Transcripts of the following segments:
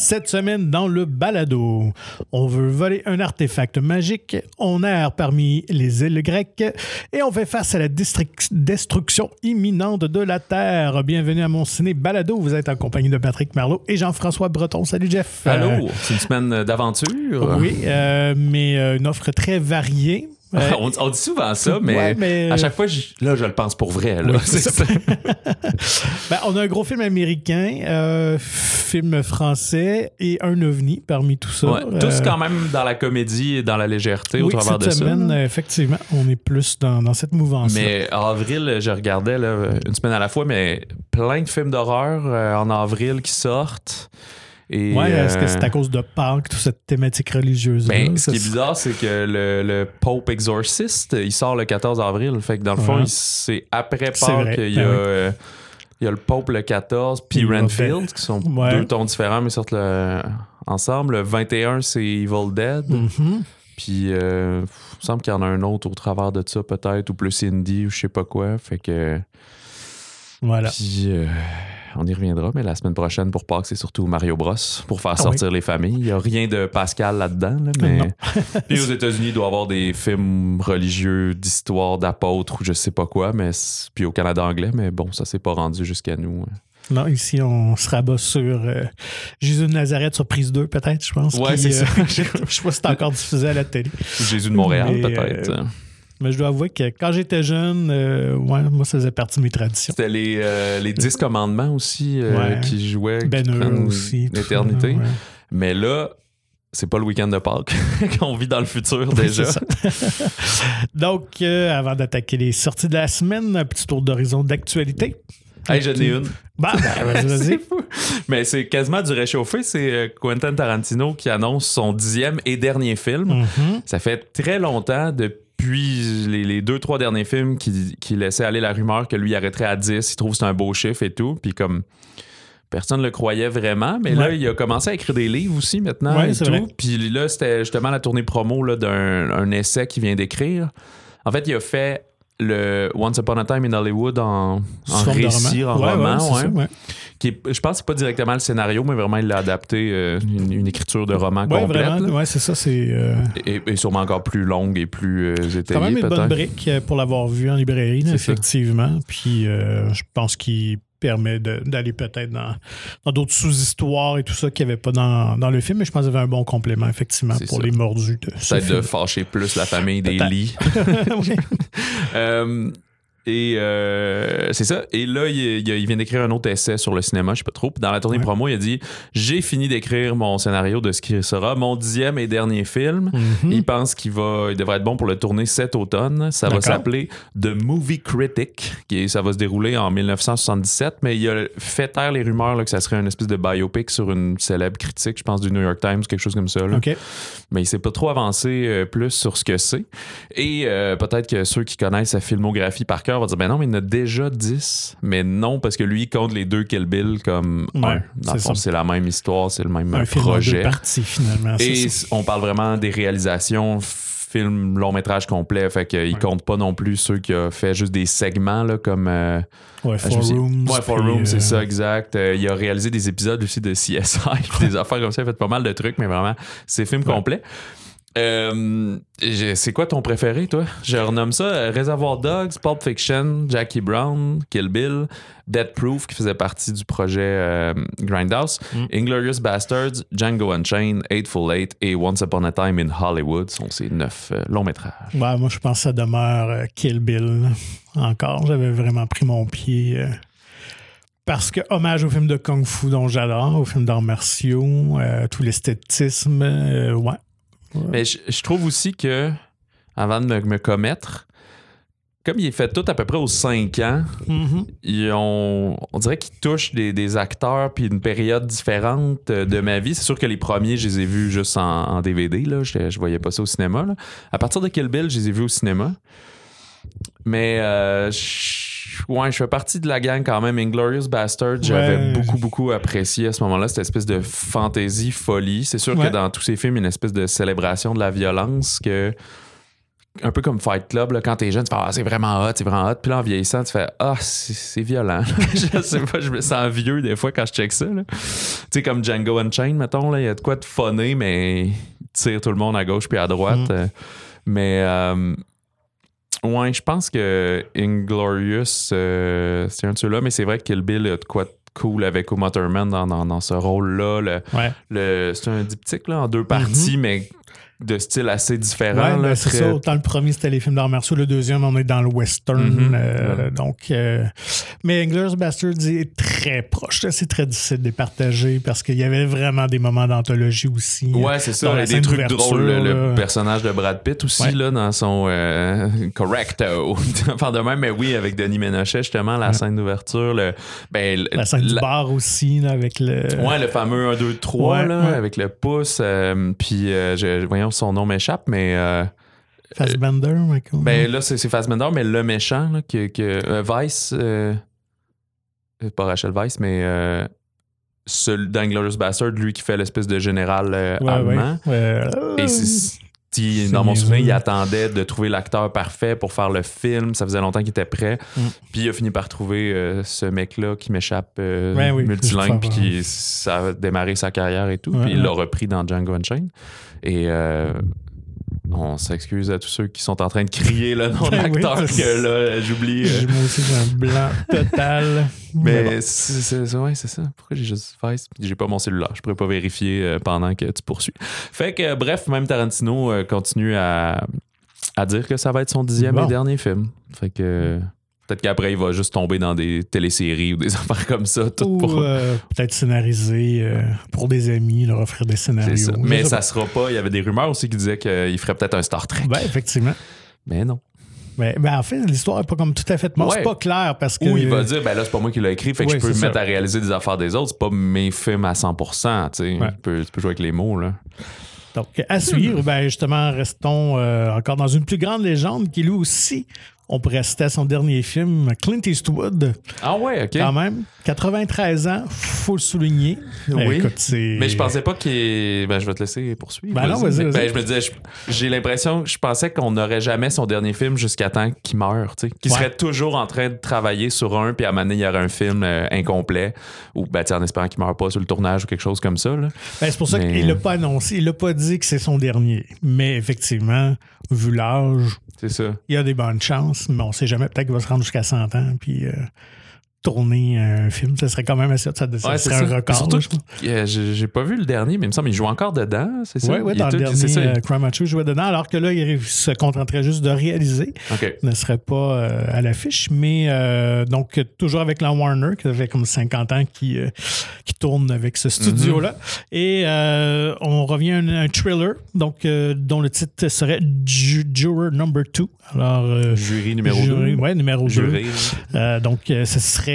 Cette semaine, dans le balado, on veut voler un artefact magique, on erre parmi les îles grecques et on fait face à la destruction imminente de la Terre. Bienvenue à mon ciné balado. Vous êtes en compagnie de Patrick Marleau et Jean-François Breton. Salut Jeff. Allô, c'est une semaine d'aventure. Oui, mais une offre très variée. On dit souvent ça, mais à chaque fois, je le pense pour vrai. Là. Oui, c'est ça. On a un gros film américain, film français et un ovni parmi tout ça. Ouais, tous quand même dans la comédie et dans la légèreté au travers de ça. Cette semaine, effectivement, on est plus dans cette mouvance-là. Mais en avril, je regardais une semaine à la fois, mais plein de films d'horreur en avril qui sortent. Est-ce que c'est à cause de Pâques, toute cette thématique religieuse-là? Ce qui est bizarre, c'est que le Pope Exorcist, il sort le 14 avril. Fait que dans le fond, c'est après Pâques qu'il y a... Il y a le Pope le 14, puis Renfield, qui sont deux tons différents, mais sortent ensemble. Le 21, c'est Evil Dead. Mm-hmm. Puis, il me semble qu'il y en a un autre au travers de ça, peut-être, ou plus indie, ou je sais pas quoi. Fait que... Voilà. Puis, on y reviendra, mais la semaine prochaine, pour Pâques, c'est surtout Mario Bros, pour faire sortir les familles. Il n'y a rien de Pascal là-dedans, mais... Puis aux États-Unis, il doit y avoir des films religieux d'histoire d'apôtres ou je sais pas quoi, mais puis au Canada anglais, mais bon, ça s'est pas rendu jusqu'à nous. Non, ici, on se rabat sur Jésus de Nazareth sur Prise 2, peut-être, je pense. Ouais, c'est ça. Je sais pas si c'est encore diffusé à la télé. Jésus de Montréal, peut-être. Mais je dois avouer que quand j'étais jeune, moi, ça faisait partie de mes traditions. C'était les 10 commandements aussi qui jouaient. Ben aussi. L'éternité. Ouais. Mais là, c'est pas le week-end de Pâques qu'on vit dans le futur déjà. Donc, avant d'attaquer les sorties de la semaine, un petit tour d'horizon d'actualité. Hey, j'en ai une. Vas-y. C'est fou. Mais c'est quasiment du réchauffé. C'est Quentin Tarantino qui annonce son 10e et dernier film. Mm-hmm. Ça fait très longtemps depuis les 2-3 derniers films qui laissaient aller la rumeur que lui arrêterait à 10. Il trouve que c'est un beau chiffre et tout. Puis comme personne ne le croyait vraiment. Mais là, il a commencé à écrire des livres aussi maintenant et tout. Puis là, c'était justement la tournée promo là, d'un essai qu'il vient d'écrire. En fait, il a fait le Once Upon a Time in Hollywood en récit, en roman. Qui est, je pense que c'est pas directement le scénario, mais vraiment il l'a adapté une écriture de roman complète. Vraiment, c'est ça. Et sûrement encore plus longue et plus étayée. C'est quand même une bonne brique pour l'avoir vu en librairie, là, effectivement. Ça. Puis je pense qu'il permet d'aller peut-être dans d'autres sous-histoires et tout ça qu'il n'y avait pas dans le film, mais je pense qu'il y avait un bon complément, effectivement, pour les mordus de ce film. Peut-être de fâcher plus la famille des Lee. C'est ça. Et là, il vient d'écrire un autre essai sur le cinéma, je sais pas trop. Puis dans la tournée promo, il a dit « J'ai fini d'écrire mon scénario de ce qui sera mon 10e et dernier film. Mm-hmm. Il pense qu'il devrait être bon pour le tourner cet automne. Ça va s'appeler The Movie Critic. Ça va se dérouler en 1977, mais il a fait taire les rumeurs là, que ça serait une espèce de biopic sur une célèbre critique, je pense du New York Times, quelque chose comme ça. Là. Okay. Mais il s'est pas trop avancé plus sur ce que c'est. Et peut-être que ceux qui connaissent sa filmographie par cœur vont dire ben non, mais il y en a déjà 10. Mais non, parce que lui, il compte les deux Kill Bill comme un. Dans le fond, c'est la même histoire, c'est le même projet. Film en deux parties, finalement. Et on parle vraiment des réalisations, film long métrage complet. Fait qu'il compte pas non plus ceux qui ont fait juste des segments là, comme. Four Rooms. Four Rooms, c'est ça, exact. Il a réalisé des épisodes aussi de CSI, des affaires comme ça. Il a fait pas mal de trucs, mais vraiment, c'est film complet. C'est quoi ton préféré, toi? Je renomme ça Reservoir Dogs, Pulp Fiction, Jackie Brown, Kill Bill, Death Proof, qui faisait partie du projet Grindhouse, Inglourious Basterds, Django Unchained, Eightful Eight et Once Upon a Time in Hollywood sont ces 9 longs métrages. Moi, je pense que ça demeure Kill Bill. Encore, j'avais vraiment pris mon pied... Parce que hommage au film de Kung Fu dont j'adore, au film d'arts martiaux, tout l'esthétisme, Mais je trouve aussi que, avant de me commettre, comme il est fait tout à peu près aux 5 ans, on dirait qu'il touche des acteurs puis une période différente de ma vie. C'est sûr que les premiers, je les ai vus juste en DVD. Là. Je voyais pas ça au cinéma. Là. À partir de Kill Bill, je les ai vus au cinéma. Mais je fais partie de la gang quand même. Inglourious Basterds, j'avais beaucoup apprécié à ce moment-là cette espèce de fantaisie folie. C'est sûr que dans tous ces films, il y a une espèce de célébration de la violence que un peu comme Fight Club, là, quand t'es jeune, tu fais c'est vraiment hot. Puis là, en vieillissant, tu fais c'est violent. Je sais pas, je me sens vieux des fois quand je check ça. Tu sais, comme Django Unchained, mettons, il y a de quoi de funner, mais il tire tout le monde à gauche puis à droite. Mais ouais, je pense que Inglourious, c'est un de ceux-là, mais c'est vrai que Kill Bill a de quoi de cool avec Uma Thurman dans ce rôle-là. C'est un diptyque là, en 2 parties, mais de style assez différent. Ouais, là, c'est ça. Autant le premier, c'était les films d'arts martiaux. Le deuxième, on est dans le western. Donc, mais Inglourious Basterds est très proche. Là. C'est très difficile de les partager parce qu'il y avait vraiment des moments d'anthologie aussi. Ouais, c'est ça. Il y a des trucs drôles. Le personnage de Brad Pitt aussi, là, dans son Correcto. Enfin, de même, mais oui, avec Denis Ménochet, justement, la scène d'ouverture. La scène du bar aussi, là, avec le... Ouais, le fameux 1, 2, 3, avec le pouce. Puis, voyons, son nom m'échappe, mais... Fassbender, Michael. Ben là, c'est Fassbender, mais le méchant, là, Weiss... pas Rachel Weisz, mais dans Inglourious Basterds, lui qui fait l'espèce de général allemand. Et dans mon souvenir, il attendait de trouver l'acteur parfait pour faire le film. Ça faisait longtemps qu'il était prêt. Puis il a fini par trouver ce mec-là qui m'échappe multilingue, puis ça a démarré sa carrière et tout. Puis il l'a repris dans Django Unchained. Et on s'excuse à tous ceux qui sont en train de crier le nom de l'acteur que là, j'oublie. Moi aussi, j'ai un blanc total. Mais c'est ça. Pourquoi j'ai juste fait? J'ai pas mon cellulaire. Je pourrais pas vérifier pendant que tu poursuis. Fait que, bref, même Tarantino continue à dire que ça va être son 10e et dernier film. Fait que... Peut-être qu'après, il va juste tomber dans des téléséries ou des affaires comme ça. Peut-être scénariser pour des amis, leur offrir des scénarios. Ça. Mais ça sera pas. Il y avait des rumeurs aussi qui disaient qu'il ferait peut-être un Star Trek. Ben, effectivement. Mais non. Ben, en fait, l'histoire n'est pas comme tout à fait morte. C'est pas clair parce que... Ou il va dire, là, c'est pas moi qui l'ai écrit, fait que je peux me mettre à réaliser des affaires des autres. C'est pas mes films à 100%. Tu peux jouer avec les mots, là. Donc, à suivre, justement, restons encore dans une plus grande légende qui, lui aussi... On pourrait citer à son dernier film, Clint Eastwood. Ah ouais, OK. Quand même. 93 ans, faut le souligner. Oui. Écoute, mais je pensais pas qu'il... je vais te laisser poursuivre. Non, vas-y. Je me disais, j'ai l'impression... Je pensais qu'on n'aurait jamais son dernier film jusqu'à temps qu'il meure. Qu'il serait toujours en train de travailler sur un, puis à un moment donné, il y aurait un film incomplet, ou en espérant qu'il ne meure pas sur le tournage ou quelque chose comme ça. Là. C'est pour ça qu'il l'a pas annoncé. Il l'a pas dit que c'est son dernier. Mais effectivement, vu l'âge... C'est ça. Il y a des bonnes chances, mais on ne sait jamais. Peut-être qu'il va se rendre jusqu'à 100 ans puis tourner un film. Ça serait quand même assez... Ça serait un record. Surtout, j'ai pas vu le dernier, mais il me semble qu'il joue encore dedans. C'est ça? Oui, dans le dernier, Cry Macho jouait dedans, alors que là, il se contenterait juste de réaliser. Il ne serait pas à l'affiche. Mais donc, toujours avec la Warner, qui fait comme 50 ans qui tourne avec ce studio-là. Et on revient à un thriller, donc, dont le titre serait Juror Number 2. Alors, jury numéro 2. Oui, numéro 2. Donc, ce serait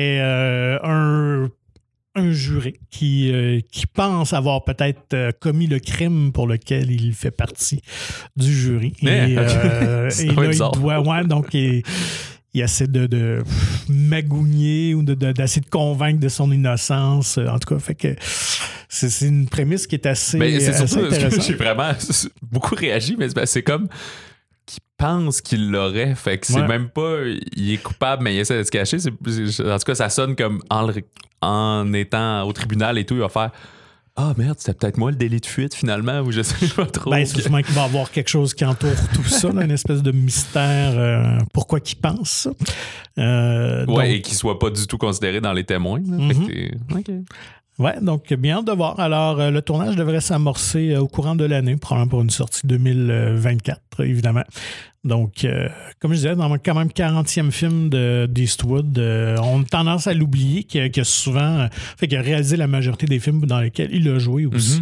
un juré qui pense avoir peut-être commis le crime pour lequel il fait partie du jury. Et là, il doit... donc, il essaie de magouiller ou d'essayer de convaincre de son innocence. En tout cas, fait que c'est une prémisse qui est assez, intéressante. J'ai vraiment beaucoup réagi, mais c'est comme... qui pense qu'il l'aurait. Fait que c'est même pas... Il est coupable, mais il essaie de se cacher. En tout cas, ça sonne comme en étant au tribunal et tout, il va faire... Ah merde, c'était peut-être moi le délit de fuite finalement, ou je sais pas trop. C'est sûrement qu'il va y avoir quelque chose qui entoure tout ça, là, une espèce de mystère. Pourquoi qu'il pense ça? Donc... et qu'il soit pas du tout considéré dans les témoins. OK. Ouais, donc bien hâte de voir. Alors, le tournage devrait s'amorcer au courant de l'année, probablement pour une sortie 2024, évidemment. Donc, comme je disais, dans quand même 40e film d'Eastwood, on a tendance à l'oublier qu'il a souvent qu'il a réalisé la majorité des films dans lesquels il a joué aussi.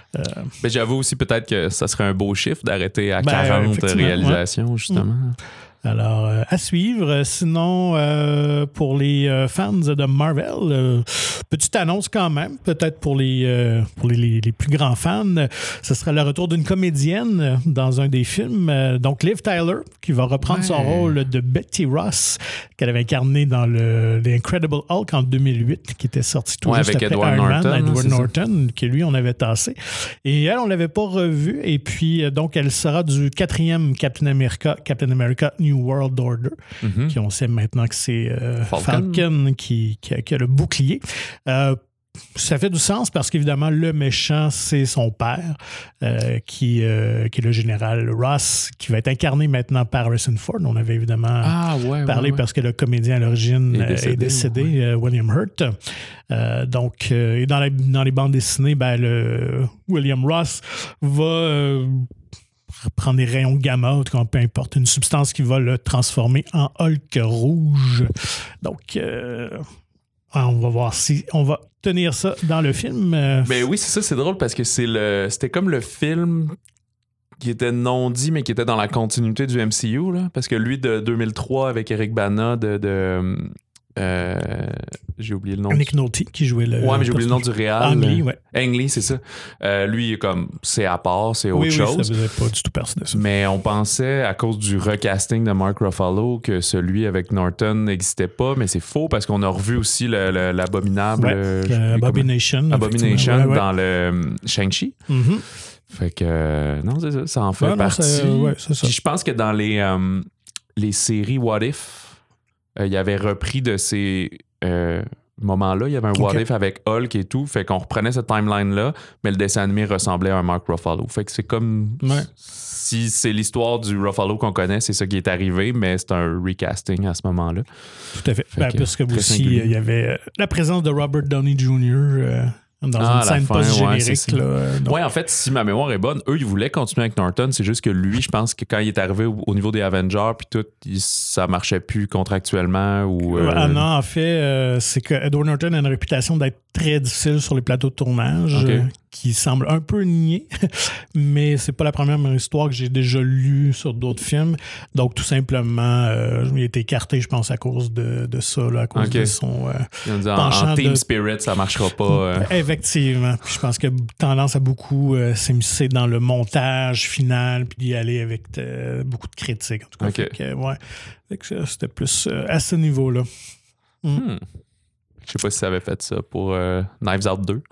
J'avoue aussi peut-être que ça serait un beau chiffre d'arrêter à 40 réalisations, justement. Alors, à suivre. Sinon, pour les fans de Marvel, petite annonce quand même, peut-être pour les plus grands fans, ce sera le retour d'une comédienne dans un des films. Donc, Liv Tyler, qui va reprendre son rôle de Betty Ross, qu'elle avait incarné dans The Incredible Hulk en 2008, qui était sorti tout juste après Iron Man, Edward Norton, qui lui, on avait tassé. Et elle, on l'avait pas revu. Et puis, donc, elle sera du 4e Captain America New World Order, qui on sait maintenant que c'est Falcon qui a le bouclier. Ça fait du sens parce qu'évidemment, le méchant, c'est son père, qui est le général Ross, qui va être incarné maintenant par Harrison Ford. On avait évidemment parlé parce que le comédien à l'origine est décédé, William Hurt. Donc, et dans les bandes dessinées, William Ross va prendre des rayons gamma, ou peu importe, une substance qui va le transformer en Hulk rouge. Donc, on va voir si on va tenir ça dans le film. Ben oui, c'est ça, c'est drôle parce que c'était comme le film qui était non dit, mais qui était dans la continuité du MCU, là, parce que lui, de 2003, avec Eric Bana, j'ai oublié le nom. Nick Nolte qui jouait le. Ouais, mais j'ai oublié le nom du réal. Ang Lee, ouais. Ang Lee, c'est ça. Lui, c'est à part, c'est autre chose. Oui, ça faisait pas du tout partie de ça. Mais on pensait, à cause du recasting de Mark Ruffalo, que celui avec Norton n'existait pas, mais c'est faux parce qu'on a revu aussi l'abominable. Abomination. Dans le Shang-Chi. Mm-hmm. Fait que, non, c'est ça, ça en fait partie. C'est ça. Puis je pense que dans les séries What If, il avait repris de ces moments-là. Il y avait un What If avec Hulk et tout. Fait qu'on reprenait cette timeline-là, mais le dessin animé ressemblait à un Mark Ruffalo. Fait que c'est comme si c'est l'histoire du Ruffalo qu'on connaît, c'est ça qui est arrivé, mais c'est un recasting à ce moment-là. Tout à fait. Parce que aussi, il y avait la présence de Robert Downey Jr. Dans une scène post-générique. Oui, en fait, si ma mémoire est bonne, eux, ils voulaient continuer avec Norton. C'est juste que lui, je pense que quand il est arrivé au niveau des Avengers, puis tout, ça marchait plus contractuellement. Non, en fait, c'est que Edward Norton a une réputation d'être très difficile sur les plateaux de tournage, qui semble un peu niais, mais c'est pas la première histoire que j'ai déjà lue sur d'autres films. Donc, tout simplement, il a été écarté, je pense, à cause de ça, là, à cause de son penchant en Team Spirit, ça marchera pas. Effectivement. Puis je pense qu'il a tendance à beaucoup s'immiscer dans le montage final, puis d'y aller avec beaucoup de critiques. En tout cas, fait que c'était plus à ce niveau-là. Je sais pas si ça avait fait ça pour Knives Out 2.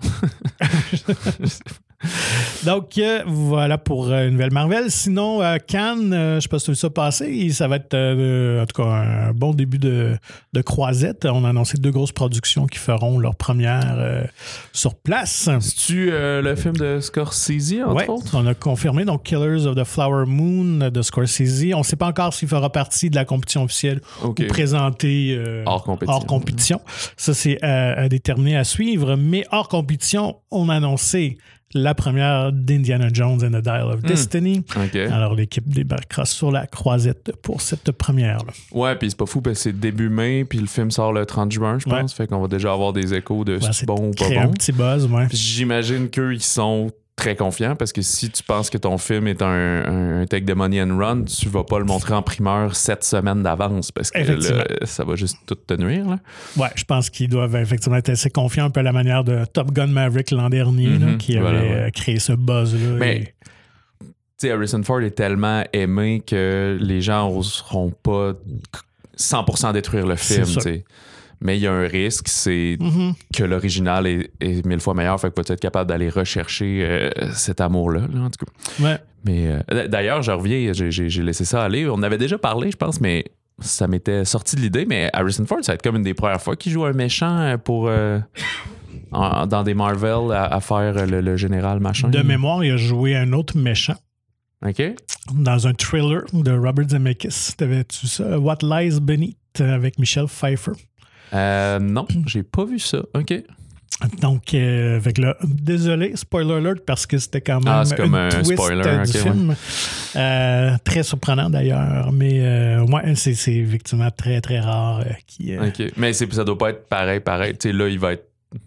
Donc, voilà pour une nouvelle Marvel. Sinon, Cannes, je ne sais pas si tu as vu ça passer, ça va être en tout cas un bon début de croisette. On a annoncé 2 grosses productions qui feront leur première sur place. C'est-tu le film de Scorsese, entre autres? On a confirmé, donc Killers of the Flower Moon de Scorsese. On ne sait pas encore s'il fera partie de la compétition officielle ou présenté hors compétition. Ça, c'est à déterminer, à suivre. Mais hors compétition, on a annoncé la première d'Indiana Jones and the Dial of Destiny. Alors, l'équipe débarquera sur la croisette pour cette première-là. Ouais, puis c'est pas fou parce que c'est début mai, puis le film sort le 30 juin, je pense. Fait qu'on va déjà avoir des échos de si c'est bon ou pas bon. Un petit buzz, J'imagine qu'eux, ils sont très confiants parce que si tu penses que ton film est un take the money and run, tu vas pas le montrer en primeur 7 semaines d'avance parce que là, ça va juste tout te nuire. Là. Ouais, je pense qu'ils doivent effectivement être assez confiants, un peu à la manière de Top Gun Maverick l'an dernier, qui avait créé ce buzz-là. Mais tu sais, Harrison Ford est tellement aimé que les gens n'oseront pas 100% détruire le film, tu sais. Mais il y a un risque, c'est que l'original est 1000 fois meilleur, fait que tu être capable d'aller rechercher cet amour-là, là, en tout cas. Ouais. Mais d'ailleurs, je reviens, j'ai laissé ça aller. On avait déjà parlé, je pense, mais ça m'était sorti de l'idée. Mais Harrison Ford, ça va être comme une des premières fois qu'il joue un méchant pour dans des Marvel à faire le général machin. De mémoire, il a joué un autre méchant. OK. Dans un thriller de Robert Zemeckis. T'avais-tu ça? What Lies Beneath avec Michelle Pfeiffer. Non, j'ai pas vu ça. OK. Donc, avec là, désolé, spoiler alert, parce que c'était quand même un twist spoiler, du film. Très surprenant d'ailleurs, mais c'est effectivement très, très rare. OK. Mais ça doit pas être pareil. Tu sais, là, il va être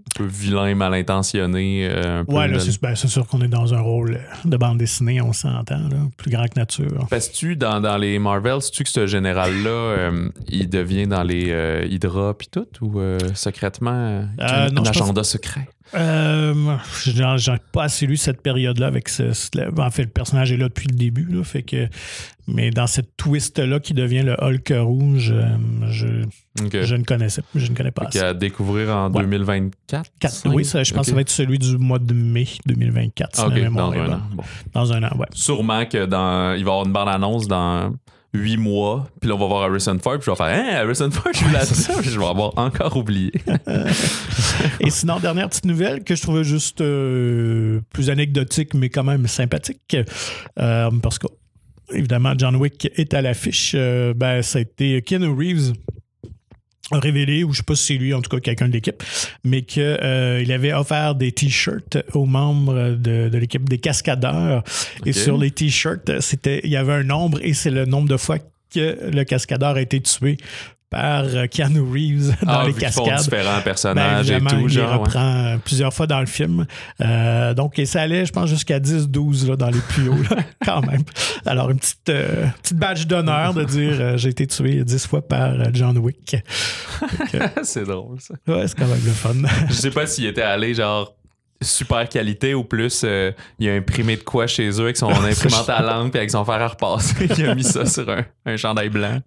peu vilain, mal intentionné. Un peu c'est sûr qu'on est dans un rôle de bande dessinée, on s'entend, là, plus grand que nature. Penses-tu, dans les Marvel, sais-tu que ce général-là, il devient dans les Hydra pis tout, ou secrètement, un agenda secret? J'ai pas assez lu cette période-là avec en fait, le personnage est là depuis le début, là, fait que. Mais dans cette twist-là qui devient le Hulk rouge, je ne connais pas assez. À découvrir en 2024? Oui, je pense que ça va être celui du mois de mai 2024. OK, dans un an. Bon. Dans un an, ouais. Sûrement qu'il va y avoir une bande-annonce dans 8 mois, puis là, on va voir Harrison Ford, puis je vais faire Harrison Ford, je voulais ça, puis je vais avoir encore oublié. Et sinon, dernière petite nouvelle que je trouvais juste plus anecdotique, mais quand même sympathique, parce que évidemment, John Wick est à l'affiche. Ça a été Keanu Reeves a révélé, ou je ne sais pas si c'est lui, en tout cas quelqu'un de l'équipe, mais qu'il avait offert des t-shirts aux membres de l'équipe des cascadeurs. Okay. Et sur les t-shirts, il y avait un nombre, et c'est le nombre de fois que le cascadeur a été tué par Keanu Reeves dans les cascades. Ils font différents personnages et tout. Il reprend plusieurs fois dans le film. Donc, et ça allait, je pense, jusqu'à 10-12 là, dans les plus hauts, là, quand même. Alors, une petite badge d'honneur de dire j'ai été tué 10 fois par John Wick. C'est drôle, ça. Ouais, c'est quand même le fun. Je sais pas s'il était allé, genre, super qualité ou plus il a imprimé de quoi chez eux avec son imprimante à langue et avec son fer à repasser. Il a mis ça sur un chandail blanc.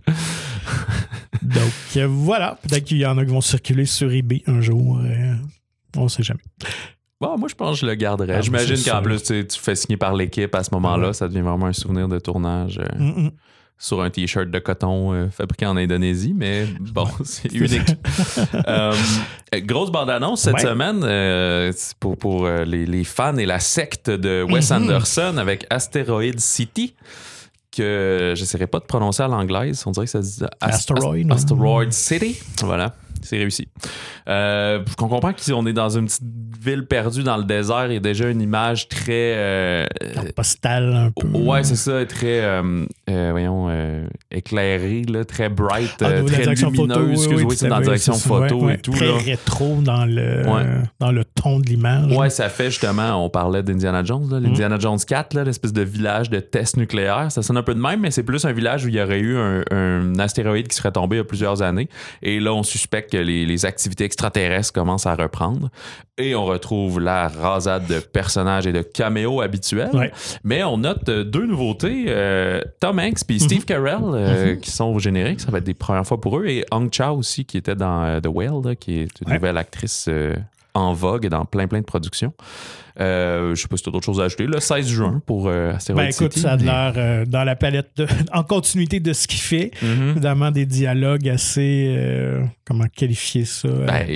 Donc voilà, peut-être qu'il y en a qui vont circuler sur eBay un jour. On ne sait jamais. Bon, moi, je pense que je le garderais. J'imagine qu'en plus, tu fais signer par l'équipe à ce moment-là. Ça devient vraiment un souvenir de tournage sur un T-shirt de coton fabriqué en Indonésie. Mais bon, c'est unique. Grosse bande-annonce cette semaine pour les fans et la secte de Wes Anderson avec Asteroid City, que j'essaierai pas de prononcer à l'anglaise. On dirait que ça se dit Asteroid City. Voilà, c'est réussi. On comprend qu'on est dans une petite ville perdue dans le désert. Il y a déjà une image très... postale un peu. Ouais, c'est ça, très éclairée, là, très bright, très lumineuse. C'est dans la direction photo et tout. Très rétro dans le ton de l'image. Ouais, ça fait justement, on parlait d'Indiana Jones, là, l'Indiana Jones 4, là, l'espèce de village de test nucléaire. Ça sonne un peu de même, mais c'est plus un village où il y aurait eu un astéroïde qui serait tombé il y a plusieurs années. Et là, on suspecte que les activités extraterrestres commencent à reprendre. Et on retrouve la rasade de personnages et de caméos habituels. Ouais. Mais on note deux nouveautés. Tom Hanks et Steve Carell qui sont au générique. Ça va être des premières fois pour eux. Et Hong Chow aussi qui était dans The Whale, là, qui est une nouvelle actrice en vogue et dans plein de productions. Je sais pas si tu as d'autres choses à ajouter. Le 16 juin pour Asteroid City. Écoute, ça a l'air dans la palette en continuité de ce qu'il fait. Évidemment, des dialogues assez... comment qualifier ça?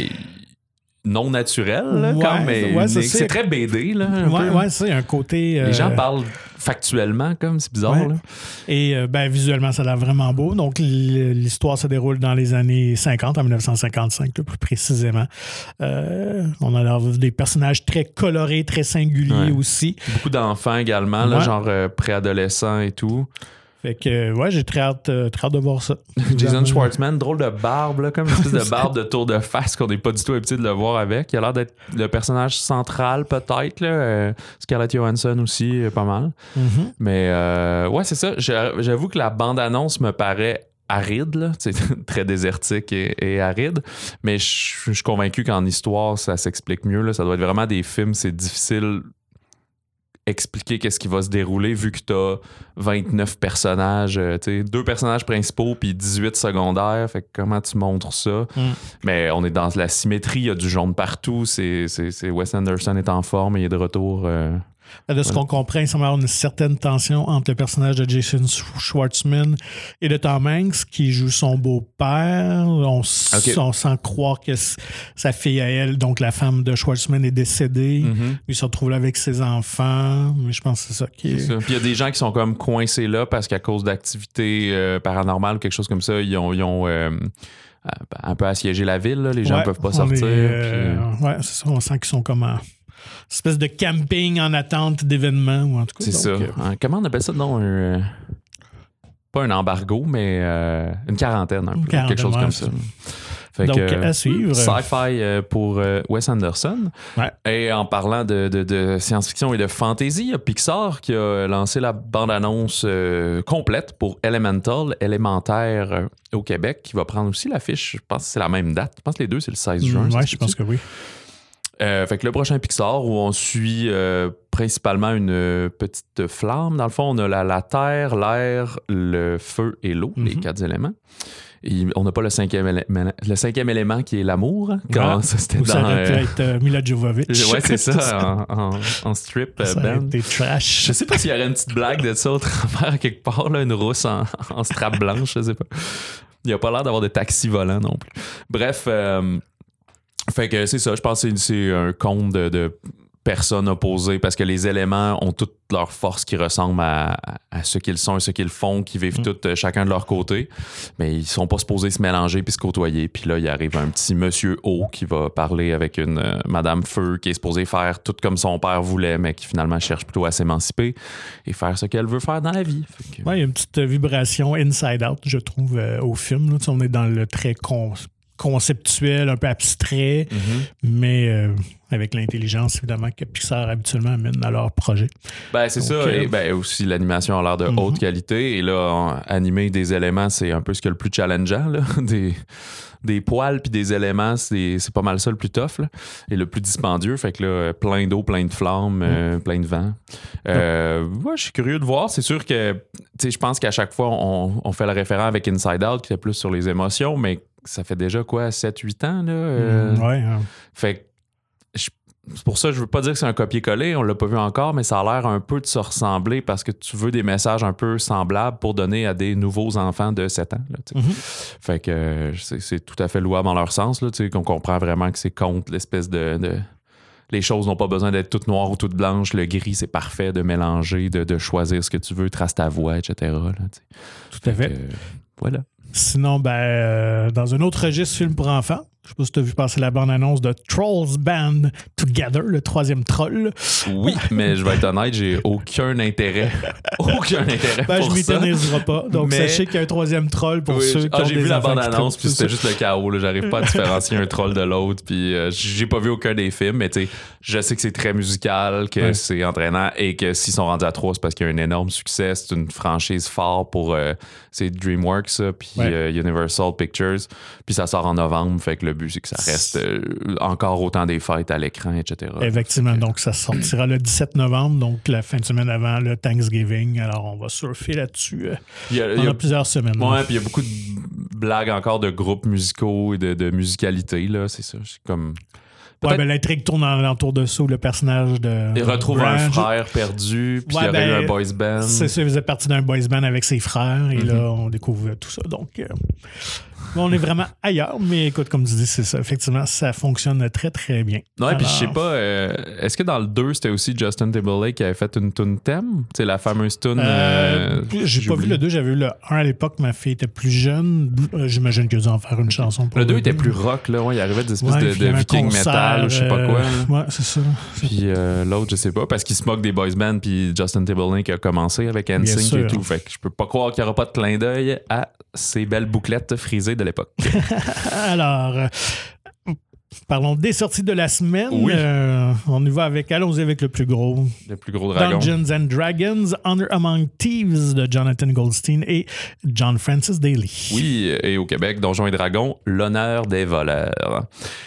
Non naturel, là, mais c'est très BD. Là, c'est un côté... Les gens parlent factuellement, comme c'est bizarre. Ouais. Là. Et visuellement, ça a l'air vraiment beau. Donc, l'histoire se déroule dans les années 50, en 1955, là, plus précisément. On a l'air des personnages très colorés, très singuliers aussi. Beaucoup d'enfants également, là, genre préadolescents et tout. Fait que, j'ai très hâte de voir ça. Jason Schwartzman, drôle de barbe, là, comme une espèce de barbe de tour de face qu'on n'est pas du tout habitué de le voir avec. Il a l'air d'être le personnage central, peut-être. Là. Scarlett Johansson aussi, pas mal. Mais, c'est ça. J'avoue que la bande-annonce me paraît aride, là. C'est très désertique et aride. Mais je suis convaincu qu'en histoire, ça s'explique mieux. Là. Ça doit être vraiment des films, c'est difficile expliquer qu'est-ce qui va se dérouler vu que t'as 29 personnages, 2 personnages principaux puis 18 secondaires. Fait que comment tu montres ça? Mais on est dans la symétrie, il y a du jaune partout. C'est Wes Anderson est en forme et il est de retour. De ce qu'on comprend, il semble y avoir une certaine tension entre le personnage de Jason Schwartzman et de Tom Hanks qui joue son beau-père. On sent croire que sa fille à elle, donc la femme de Schwartzman, est décédée. Il se retrouve là avec ses enfants. Mais je pense que c'est ça qui est... Puis il y a des gens qui sont comme coincés là parce qu'à cause d'activités paranormales ou quelque chose comme ça, ils ont un peu assiégé la ville. Là. Les gens ne peuvent pas sortir. C'est ça. On sent qu'ils sont comme espèce de camping en attente d'événements. Ou en tout cas, c'est ça. Comment on appelle ça? Non, pas un embargo, mais une quarantaine. Quelque chose comme ça. Donc, à suivre. Sci-fi pour Wes Anderson. Ouais. Et en parlant de science-fiction et de fantasy, il y a Pixar qui a lancé la bande-annonce complète pour Élémentaire au Québec, qui va prendre aussi l'affiche. Je pense que c'est la même date. Je pense que les deux, c'est le 16 juin. Oui, je pense que oui. Fait que le prochain Pixar, où on suit principalement une petite flamme. Dans le fond, on a la terre, l'air, le feu et l'eau, les 4 éléments. Et on n'a pas le cinquième élément qui est l'amour. Quand ça, c'était ça aurait pu être Mila Jovovich. Ouais, c'est ça, en strip ça band. Des trash. Je sais pas s'il y aurait une petite blague de ça au travers quelque part, là, une rousse en strap blanche, je sais pas. Il n'y a pas l'air d'avoir de taxi volant non plus. Bref, fait que c'est ça, je pense que c'est un conte de personnes opposées parce que les éléments ont toutes leurs forces qui ressemblent à ce qu'ils sont et ce qu'ils font, qui vivent tous chacun de leur côté, mais ils sont pas supposés se mélanger puis se côtoyer. Puis là, il arrive un petit monsieur eau qui va parler avec une madame feu qui est supposée faire tout comme son père voulait, mais qui finalement cherche plutôt à s'émanciper et faire ce qu'elle veut faire dans la vie. Ouais, il y a une petite vibration inside out, je trouve, au film. Là. On est dans le très conceptuel, un peu abstrait, mais avec l'intelligence, évidemment, que Pixar habituellement amène à leur projet. Ben, c'est ça. Et ben, aussi, l'animation a l'air de haute qualité. Et là, animer des éléments, c'est un peu ce qu'il y a le plus challengeant. Là. Des poils puis des éléments, c'est pas mal ça le plus tough. Là. Et le plus dispendieux. Fait que là, plein d'eau, plein de flammes, plein de vent. Ouais, je suis curieux de voir. C'est sûr que, je pense qu'à chaque fois, on fait le référent avec Inside Out, qui est plus sur les émotions, mais ça fait déjà quoi, 7-8 ans, là? Ouais. Fait que c'est pour ça que je veux pas dire que c'est un copier-coller, on l'a pas vu encore, mais ça a l'air un peu de se ressembler parce que tu veux des messages un peu semblables pour donner à des nouveaux enfants de 7 ans. Là, fait que c'est tout à fait louable en leur sens, là, qu'on comprend vraiment que c'est contre l'espèce de les choses n'ont pas besoin d'être toutes noires ou toutes blanches. Le gris, c'est parfait de mélanger, de choisir ce que tu veux, trace ta voix, etc. Là, tout à fait. Voilà. Sinon, dans un autre registre film pour enfants, je sais pas si tu as vu passer la bande-annonce de Trolls Band Together, le 3e troll. Oui, mais je vais être honnête, j'ai aucun intérêt. Aucun intérêt pour ça. Je m'éterniserai pas. Donc, sachez qu'il y a un 3e troll pour ceux qui ont j'ai des vu la enfants bande-annonce, puis c'était juste le chaos. Là. J'arrive pas à différencier un troll de l'autre. Puis j'ai pas vu aucun des films, mais je sais que c'est très musical, que c'est entraînant, et que s'ils sont rendus à 3, c'est parce qu'il y a un énorme succès. C'est une franchise forte pour c'est DreamWorks, ça, puis Universal Pictures. Puis ça sort en novembre, fait que le but, c'est que ça reste encore autant des fêtes à l'écran, etc. Effectivement, donc ça sortira le 17 novembre, donc la fin de semaine avant le Thanksgiving. Alors, on va surfer là-dessus pendant plusieurs semaines. Ouais, puis il y a beaucoup de blagues encore de groupes musicaux et de musicalité, là, c'est ça. C'est comme... Ouais, l'intrigue tourne alentour de ça, où le personnage de... Il retrouve un frère perdu, puis il y aurait eu un boys band. C'est ça, il faisait partie d'un boys band avec ses frères, et là, on découvre tout ça. Donc, on est vraiment ailleurs, mais écoute, comme tu dis, c'est ça. Effectivement, ça fonctionne très, très bien. Ouais, puis je sais pas, est-ce que dans le 2, c'était aussi Justin Timberlake qui avait fait une tune thème? Tu sais, la fameuse tune... j'ai pas vu le 2, j'avais vu le 1 à l'époque. Ma fille était plus jeune. J'imagine qu'il a dû en faire une chanson pour le 2 était plus rock, là. Ouais, il arrivait des espèces de viking metal ou je sais pas quoi. Ouais, c'est ça. Puis l'autre, je sais pas, parce qu'il se moque des boys bands, puis Justin Timberlake a commencé avec NSYNC et tout. Fait que je peux pas croire qu'il y aura pas de clin d'œil à ces belles bouclettes frisées de l'époque. Alors, parlons des sorties de la semaine. Oui. On y va allons-y avec le plus gros. Le plus gros dragon. Dungeons and Dragons, Honor Among Thieves de Jonathan Goldstein et John Francis Daly. Oui, et au Québec, Donjons et Dragons, l'honneur des voleurs.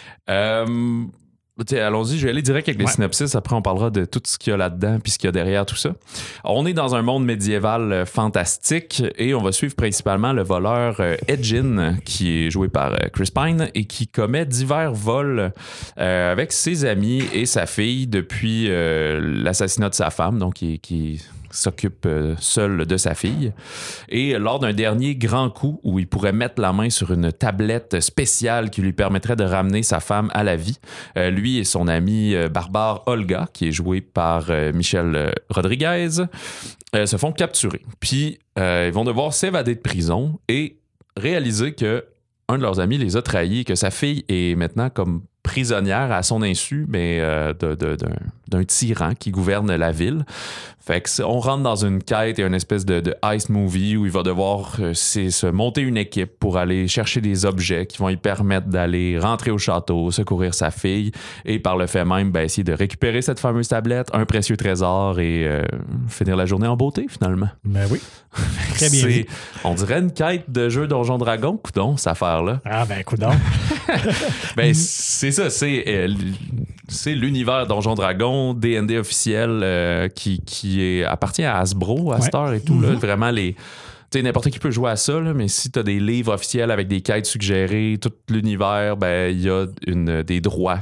Allons-y, je vais aller direct avec les synopsis. Après, on parlera de tout ce qu'il y a là-dedans puis ce qu'il y a derrière tout ça. On est dans un monde médiéval fantastique et on va suivre principalement le voleur Edgin, qui est joué par Chris Pine et qui commet divers vols avec ses amis et sa fille depuis l'assassinat de sa femme, donc qui s'occupe seul de sa fille. Et lors d'un dernier grand coup où il pourrait mettre la main sur une tablette spéciale qui lui permettrait de ramener sa femme à la vie, lui et son ami barbare Olga, qui est joué par Michelle Rodriguez, se font capturer. Puis ils vont devoir s'évader de prison et réaliser que un de leurs amis les a trahis, que sa fille est maintenant comme prisonnière à son insu, mais d'un tyran qui gouverne la ville. Fait que on rentre dans une quête et une espèce de heist movie où il va devoir se monter une équipe pour aller chercher des objets qui vont lui permettre d'aller rentrer au château, secourir sa fille et par le fait même essayer de récupérer cette fameuse tablette, un précieux trésor et finir la journée en beauté finalement. Ben oui. Très bien. On dirait une quête de jeu Donjon Dragon, coudon, cette affaire-là. Ah ben coudon. Ben c'est ça, c'est l'univers Donjon Dragon, D&D officiel qui appartient à Hasbro à cette heure et tout. Là, vraiment, n'importe qui peut jouer à ça, là, mais si tu as des livres officiels avec des quêtes suggérées, tout l'univers, il y a des droits,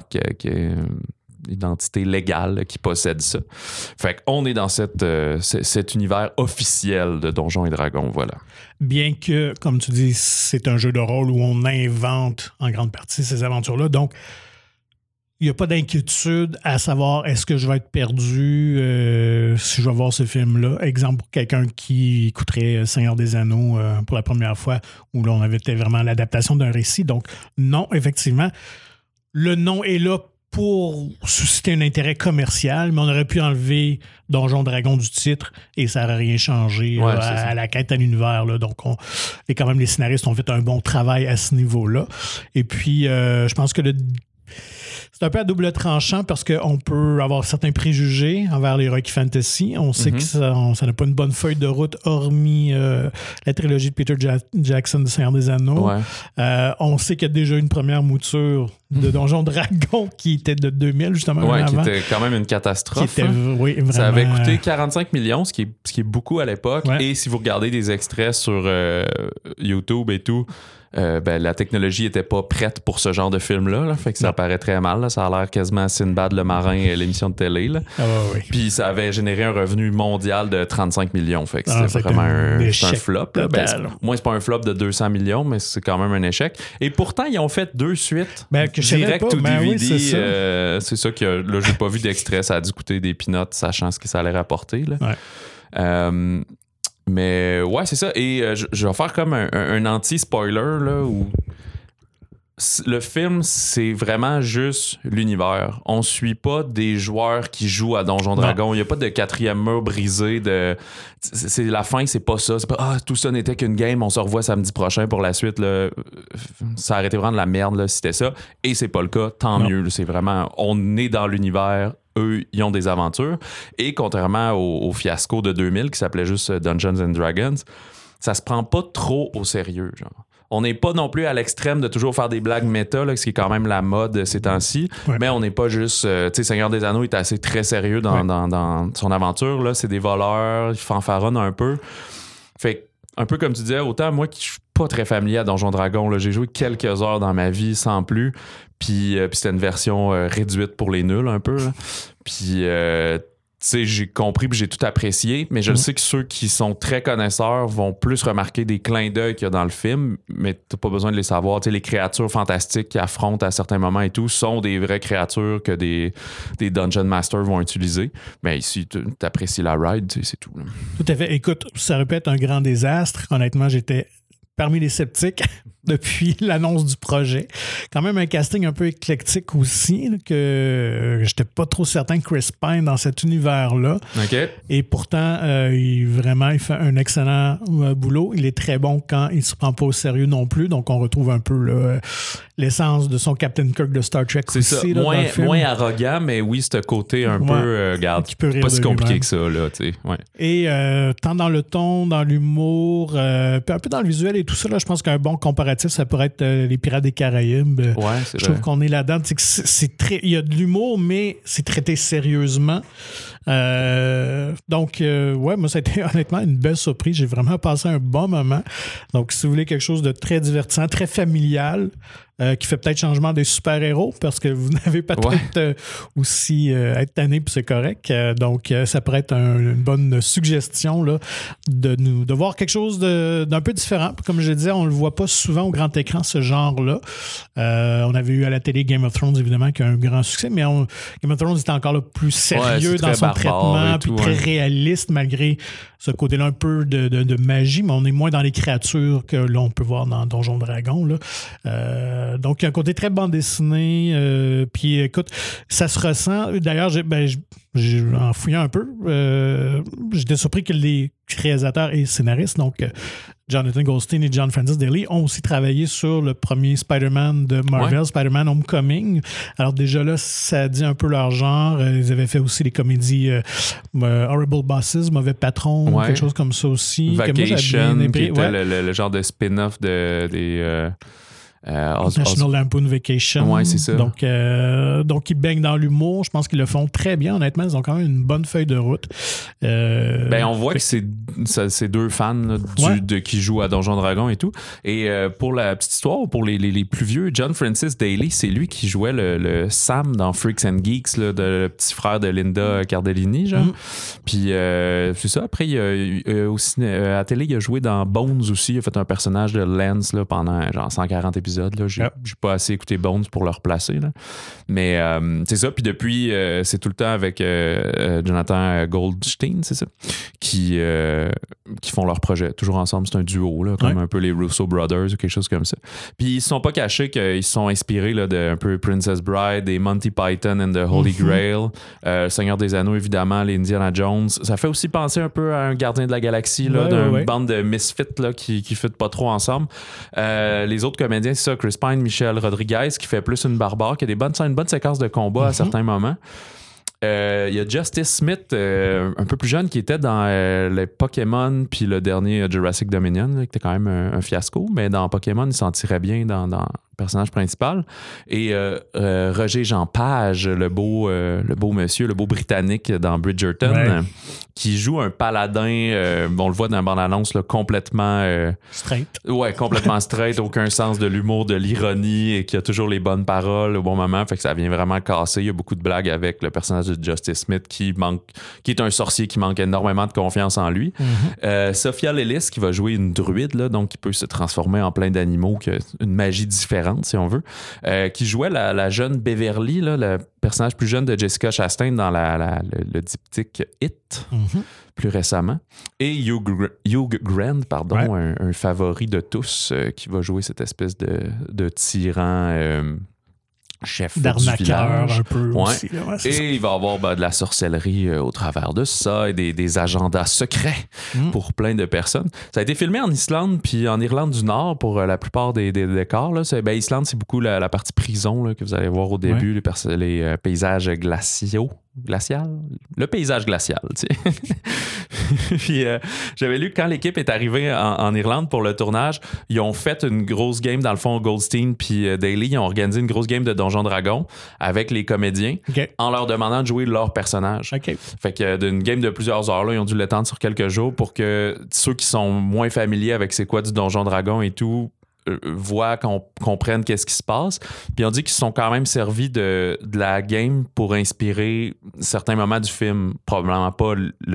une entité légale qui possède ça. Fait qu'on est dans cet univers officiel de Donjons et Dragons, voilà. Bien que, comme tu dis, c'est un jeu de rôle où on invente en grande partie ces aventures-là, donc il n'y a pas d'inquiétude à savoir est-ce que je vais être perdu si je vais voir ce film-là. Exemple, pour quelqu'un qui écouterait Seigneur des Anneaux pour la première fois, où là, on avait vraiment l'adaptation d'un récit. Donc, non, effectivement, le nom est là pour susciter un intérêt commercial, mais on aurait pu enlever Donjon Dragon du titre et ça n'aurait rien changé à la quête à l'univers. Là. Donc, et quand même, les scénaristes ont fait un bon travail à ce niveau-là. Et puis, je pense que c'est un peu à double tranchant parce qu'on peut avoir certains préjugés envers les Rocky Fantasy. On sait que ça n'a pas une bonne feuille de route, hormis la trilogie de Peter Jackson de Seigneur des Anneaux. Ouais. On sait qu'il y a déjà une première mouture de Donjon Dragon qui était de 2000, justement. Oui, qui était quand même une catastrophe. Vraiment... Ça avait coûté 45 millions, ce qui est beaucoup à l'époque. Ouais. Et si vous regardez des extraits sur YouTube et tout, la technologie était pas prête pour ce genre de film-là. Là, fait que ça paraît très mal. Là. Ça a l'air quasiment Sinbad le marin et l'émission de télé. Là. Oui. Puis ça avait généré un revenu mondial de 35 millions. Fait que c'était vraiment un flop. Moi, c'est pas un flop de 200 millions, mais c'est quand même un échec. Et pourtant, ils ont fait 2 suites. Direct ou DVD. Oui, c'est ça que là, j'ai pas vu d'extrait. Ça a dû coûter des peanuts, sachant ce que ça allait rapporter. Là. Ouais. Mais ouais, c'est ça. Et je vais faire comme un anti-spoiler là, où le film, c'est vraiment juste l'univers. On suit pas des joueurs qui jouent à Donjon Dragon. Il n'y a pas de 4e mur brisé. C'est la fin, c'est pas ça. C'est pas tout ça n'était qu'une game, on se revoit samedi prochain pour la suite. Là. Ça aurait été vraiment de la merde là, si c'était ça. Et c'est pas le cas, tant mieux. Là. C'est vraiment, on est dans l'univers. Eux, ils ont des aventures. Et contrairement au fiasco de 2000 qui s'appelait juste Dungeons and Dragons, ça se prend pas trop au sérieux. Genre. On n'est pas non plus à l'extrême de toujours faire des blagues méta, là, ce qui est quand même la mode ces temps-ci. Ouais. Mais on n'est pas juste... tu sais, Seigneur des Anneaux est assez très sérieux dans son aventure. Là. C'est des voleurs, ils fanfaronnent un peu. Fait un peu comme tu disais, autant moi qui suis pas très familier à Donjon Dragon, là, j'ai joué quelques heures dans ma vie sans plus. Puis c'était une version réduite pour les nuls un peu. Là. Puis tu sais, j'ai compris puis j'ai tout apprécié, mais je sais que ceux qui sont très connaisseurs vont plus remarquer des clins d'œil qu'il y a dans le film, mais t'as pas besoin de les savoir. Tu sais, les créatures fantastiques qui affrontent à certains moments et tout sont des vraies créatures que des Dungeon Masters vont utiliser. Mais ici, t'apprécies la ride, c'est tout. Là. Tout à fait. Écoute, ça aurait pu être un grand désastre. Honnêtement, j'étais parmi les sceptiques depuis l'annonce du projet. Quand même un casting un peu éclectique aussi, là, que j'étais pas trop certain que Chris Pine dans cet univers-là. Okay. Et pourtant, il fait un excellent boulot. Il est très bon quand il se prend pas au sérieux non plus. Donc, on retrouve un peu là, l'essence de son Captain Kirk de Star Trek. C'est aussi, ça. là, moins arrogant, mais oui, ce côté un peu, regarde, qui peut rire pas si compliqué lui-même. Que ça. Là, tu sais. Ouais. Et tant dans le ton, dans l'humour, un peu dans le visuel et tout ça, là, je pense qu'un bon comparatif, ça pourrait être les Pirates des Caraïbes. Ouais, c'est je trouve qu'on est là-dedans. C'est très, il y a de l'humour, mais c'est traité sérieusement. Donc, moi, ça a été honnêtement une belle surprise. J'ai vraiment passé un bon moment. Donc, si vous voulez quelque chose de très divertissant, très familial, qui fait peut-être changement des super-héros, parce que vous n'avez peut-être aussi être tanné, puis c'est correct. Donc, ça pourrait être une bonne suggestion là, de voir quelque chose d'un peu différent. Comme je disais, on ne le voit pas souvent au grand écran, ce genre-là. On avait eu à la télé Game of Thrones, évidemment, qui a un grand succès, mais Game of Thrones était encore là plus sérieux dans son traitement, puis très réaliste malgré ce côté-là un peu de magie, mais on est moins dans les créatures que l'on peut voir dans Donjon Dragon. Là. Donc, il y a un côté très bande dessinée. Puis, écoute, ça se ressent. D'ailleurs, en fouillant un peu, j'étais surpris que les réalisateurs et scénaristes, donc Jonathan Goldstein et John Francis Daly, ont aussi travaillé sur le premier Spider-Man de Marvel, Spider-Man Homecoming. Alors déjà là, ça dit un peu leur genre. Ils avaient fait aussi les comédies Horrible Bosses, Mauvais Patron, quelque chose comme ça aussi. Vacation, qui était le genre de spin-off des... National Lampoon Vacation. Ouais, c'est ça. Donc, ils baignent dans l'humour. Je pense qu'ils le font très bien, honnêtement. Ils ont quand même une bonne feuille de route. On voit que c'est deux fans là, qui jouent à Donjon Dragon et tout. Et pour la petite histoire, pour les plus vieux, John Francis Daly, c'est lui qui jouait le Sam dans Freaks and Geeks, là, le petit frère de Linda Cardellini, genre. Puis c'est ça. Après, aussi, à la télé, il a joué dans Bones aussi. Il a fait un personnage de Lance là, pendant genre 140 épisodes. Là. J'ai pas assez écouté Bones pour le replacer. Là. Mais c'est ça. Puis depuis, c'est tout le temps avec Jonathan Goldstein, c'est ça, qui font leur projet. Toujours ensemble, c'est un duo, là, comme un peu les Russo Brothers ou quelque chose comme ça. Puis ils se sont pas cachés qu'ils se sont inspirés là, de un peu Princess Bride, des Monty Python and the Holy Grail, Seigneur des Anneaux, évidemment, les Indiana Jones. Ça fait aussi penser un peu à un Gardien de la Galaxie, là, d'une bande de misfits là, qui ne fit pas trop ensemble. Les autres comédiens, c'est ça, Chris Pine, Michelle Rodriguez, qui fait plus une barbare, qui a une bonne séquence de combat à certains moments. Il y a Justice Smith, un peu plus jeune, qui était dans les Pokémon, puis le dernier Jurassic Dominion, là, qui était quand même un fiasco, mais dans Pokémon, il s'en tirait bien dans le personnage principal. Et Roger Jean Page, le beau monsieur, le beau Britannique dans Bridgerton, qui joue un paladin, on le voit dans la bande-annonce, là, complètement... straight. Ouais, complètement straight, aucun sens de l'humour, de l'ironie, et qui a toujours les bonnes paroles au bon moment, fait que ça vient vraiment casser. Il y a beaucoup de blagues avec le personnage de Justice Smith qui est un sorcier qui manque énormément de confiance en lui. Sophia Lillis, qui va jouer une druide, là, donc qui peut se transformer en plein d'animaux, qui a une magie différente, si on veut, qui jouait la jeune Beverly, là, le personnage plus jeune de Jessica Chastain dans le diptyque It, plus récemment. Et Hugh Grant, un favori de tous, qui va jouer cette espèce de tyran... chef d'arnaqueur un peu aussi. Là, et il va y avoir de la sorcellerie au travers de ça et des agendas secrets pour plein de personnes. Ça a été filmé en Islande puis en Irlande du Nord pour la plupart des décors. Là. Islande, c'est beaucoup la partie prison là, que vous allez voir au début, les paysages glaciaux. Glacial? Le paysage glacial, tu sais. Puis j'avais lu que quand l'équipe est arrivée en Irlande pour le tournage, ils ont fait une grosse game, dans le fond, Goldstein puis Daly, ils ont organisé une grosse game de Donjon Dragon avec les comédiens en leur demandant de jouer leur personnage. Fait que d'une game de plusieurs heures, là, ils ont dû l'étendre sur quelques jours pour que ceux qui sont moins familiers avec c'est quoi du Donjon Dragon et tout voient, qu'on comprenne qu'est-ce qui se passe. Puis on dit qu'ils se sont quand même servis de la game pour inspirer certains moments du film. Probablement pas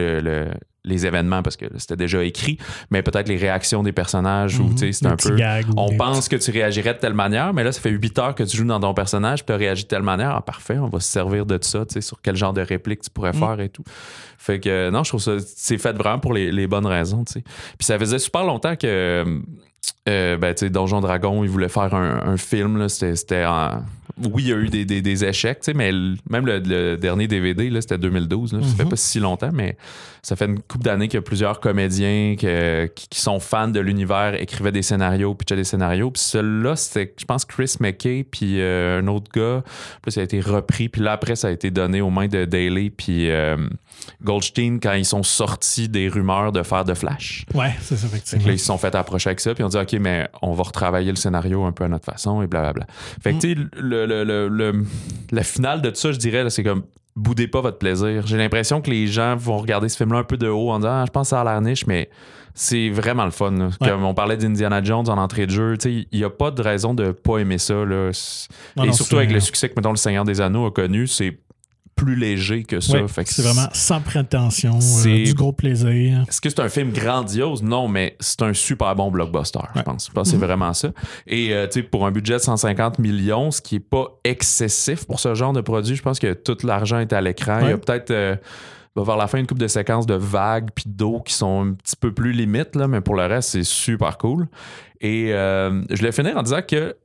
les événements parce que c'était déjà écrit, mais peut-être les réactions des personnages où tu sais, c'est un peu... On pense que tu réagirais de telle manière, mais là, ça fait 8 heures que tu joues dans ton personnage puis tu as réagi de telle manière. Ah, parfait, on va se servir de ça, tu sais, sur quel genre de réplique tu pourrais faire et tout. Fait que non, je trouve ça... C'est fait vraiment pour les bonnes raisons, tu sais. Puis ça faisait super longtemps que... tu sais, Donjon Dragon, ils voulaient faire un film, là, c'était oui, il y a eu des échecs, tu sais, mais même le dernier DVD, là, c'était 2012, là, ça fait pas si longtemps, mais ça fait une couple d'années qu'il y a plusieurs comédiens qui sont fans de l'univers, écrivaient des scénarios, pitchaient des scénarios, puis celui-là, c'était, je pense, Chris McKay, puis un autre gars, puis ça a été repris, puis là, après, ça a été donné aux mains de Daly, puis Goldstein, quand ils sont sortis des rumeurs de faire de Flash. Ouais, c'est ça, effectivement. Là, ils se sont fait approcher avec ça, puis on dit, OK, mais on va retravailler le scénario un peu à notre façon, et blablabla. Fait que, tu sais, la finale de tout ça, je dirais, là, c'est comme, boudez pas votre plaisir. J'ai l'impression que les gens vont regarder ce film-là un peu de haut en disant, je pense que ça a l'air niche, mais c'est vraiment le fun. Là. Comme on parlait d'Indiana Jones en entrée de jeu, il n'y a pas de raison de pas aimer ça. Là. Et surtout avec le succès que, mettons, Le Seigneur des Anneaux a connu, c'est plus léger que ça. Fait que c'est vraiment sans prétention, du gros plaisir. Est-ce que c'est un film grandiose? Non, mais c'est un super bon blockbuster, je pense. Je pense que c'est vraiment ça. Et tu sais, pour un budget de 150 millions, ce qui n'est pas excessif pour ce genre de produit, je pense que tout l'argent est à l'écran. Il y a peut-être vers la fin une couple de séquences de vagues puis d'eau qui sont un petit peu plus limites, là, mais pour le reste, c'est super cool. Et je vais finir en disant que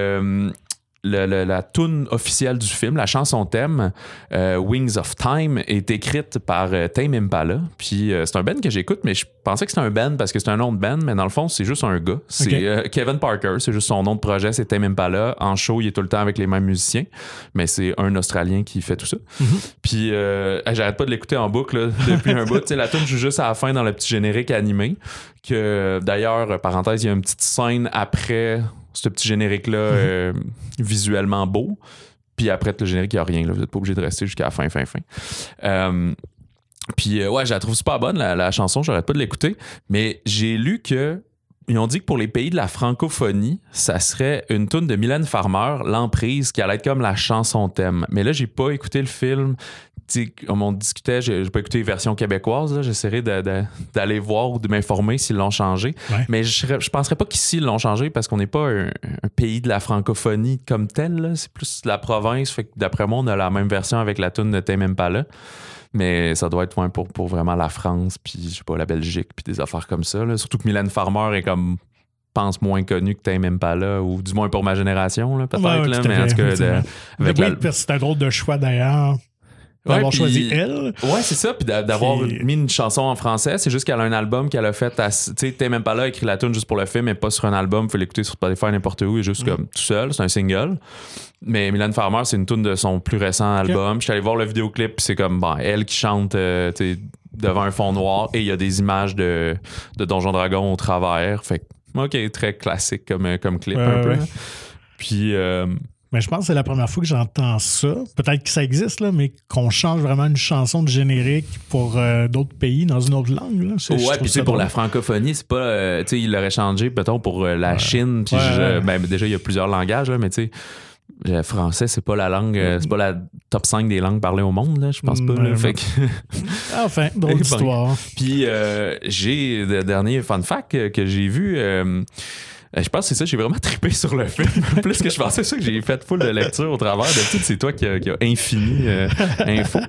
la tune officielle du film, la chanson thème Wings of Time, est écrite par Tame Impala. Puis c'est un band que j'écoute, mais je pensais que c'était un band parce que c'est un nom de band, mais dans le fond, c'est juste un gars. C'est Kevin Parker, c'est juste son nom de projet, c'est Tame Impala. En show, il est tout le temps avec les mêmes musiciens, mais c'est un Australien qui fait tout ça. Puis j'arrête pas de l'écouter en boucle là, depuis un bout. La tune joue juste à la fin dans le petit générique animé. Que d'ailleurs, parenthèse, il y a une petite scène après ce petit générique-là visuellement beau. Puis après le générique, il n'y a rien. Là. Vous n'êtes pas obligé de rester jusqu'à la fin. Puis ouais, je la trouve super bonne, la chanson. J'arrête pas de l'écouter. Mais j'ai lu que ils ont dit que pour les pays de la francophonie, ça serait une toune de Mylène Farmer, L'Emprise, qui allait être comme la chanson thème. Mais là, j'ai pas écouté le film. Comme on discutait, j'ai pas écouté les versions québécoises. Là. J'essaierai d'aller voir ou de m'informer s'ils l'ont changé. Ouais. Mais je penserais pas qu'ici, ils l'ont changé parce qu'on n'est pas un pays de la francophonie comme tel. Là. C'est plus la province. Fait que d'après moi, on a la même version avec la toune de Tame Impala. Mais ça doit être pour vraiment la France, puis je sais pas, la Belgique, puis des affaires comme ça. Là. Surtout que Mylène Farmer est comme, pense, moins connue que Tame Impala, ou du moins pour ma génération, là, peut-être. Ouais, là, mais en tout cas, c'est un drôle de choix d'ailleurs. D'avoir choisi elle. Ouais, c'est ça. Puis d'avoir mis une chanson en français. C'est juste qu'elle a un album qu'elle a fait. Tu sais, Tame Impala a écrit la tune juste pour le film, mais pas sur un album. Il faut l'écouter sur Spotify n'importe où. Il est juste comme tout seul. C'est un single. Mais Mylène Farmer, c'est une tune de son plus récent album. Je suis allé voir le vidéoclip, puis c'est comme elle qui chante devant un fond noir et il y a des images de Donjon Dragon au travers. Fait que, OK, très classique comme clip un peu. Puis. Mais je pense que c'est la première fois que j'entends ça. Peut-être que ça existe, là, mais qu'on change vraiment une chanson de générique pour d'autres pays dans une autre langue. Là. Ouais, puis tu sais, pour la francophonie, c'est pas. Tu sais, il l'aurait changé, peut-être, pour la Chine. Puis ben, déjà, il y a plusieurs langages, là, mais tu sais. Le français, c'est pas la langue, c'est pas la top 5 des langues parlées au monde, là, je pense pas. Là, fait que... Enfin, drôle d'histoire. Puis j'ai le dernier fun fact que j'ai vu. Je pense que c'est ça, j'ai vraiment trippé sur le film. Plus que je pensais, c'est ça que j'ai fait full de lecture au travers. D'habitude, c'est toi qui a infini info.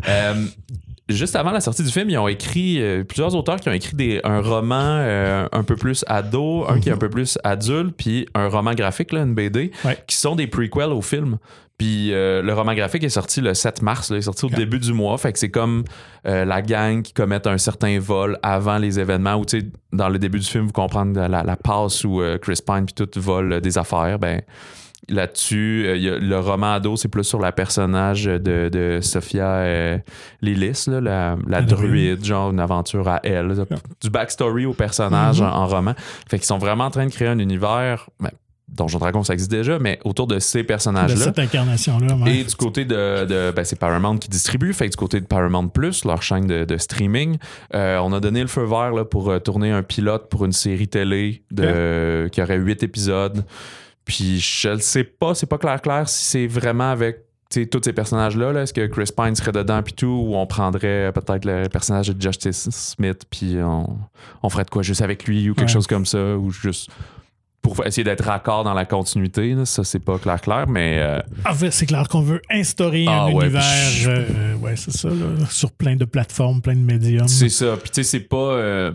Juste avant la sortie du film, ils ont écrit plusieurs auteurs qui ont écrit un roman un peu plus ado, un qui est un peu plus adulte, puis un roman graphique, là, une BD, qui sont des prequels au film. Puis le roman graphique est sorti le 7 mars, là, il est sorti au début du mois. Fait que c'est comme la gang qui commet un certain vol avant les événements, où tu sais, dans le début du film, vous comprenez la passe où Chris Pine puis tout vole des affaires. Ben là-dessus, le roman ado, c'est plus sur la personnage de Sophia Lillis, là, la druide, genre une aventure à elle. Du backstory au personnage en roman. Fait qu'ils sont vraiment en train de créer un univers... Donjon Dragon, ça existe déjà, mais autour de ces personnages-là. De cette incarnation-là. Et du côté de c'est Paramount qui distribue, fait que du côté de Paramount+, leur chaîne de streaming, on a donné le feu vert là, pour tourner un pilote pour une série télé qui aurait 8 épisodes. Puis je ne sais pas, c'est pas clair si c'est vraiment avec tous ces personnages-là. Là. Est-ce que Chris Pine serait dedans puis tout, ou on prendrait peut-être le personnage de Justice Smith puis on ferait de quoi juste avec lui ou quelque chose comme ça, ou juste... pour essayer d'être raccord dans la continuité. Là. Ça, c'est pas clair, mais... c'est clair qu'on veut instaurer un univers, c'est ça, là, sur plein de plateformes, plein de médiums. C'est ça. Puis tu sais, c'est pas...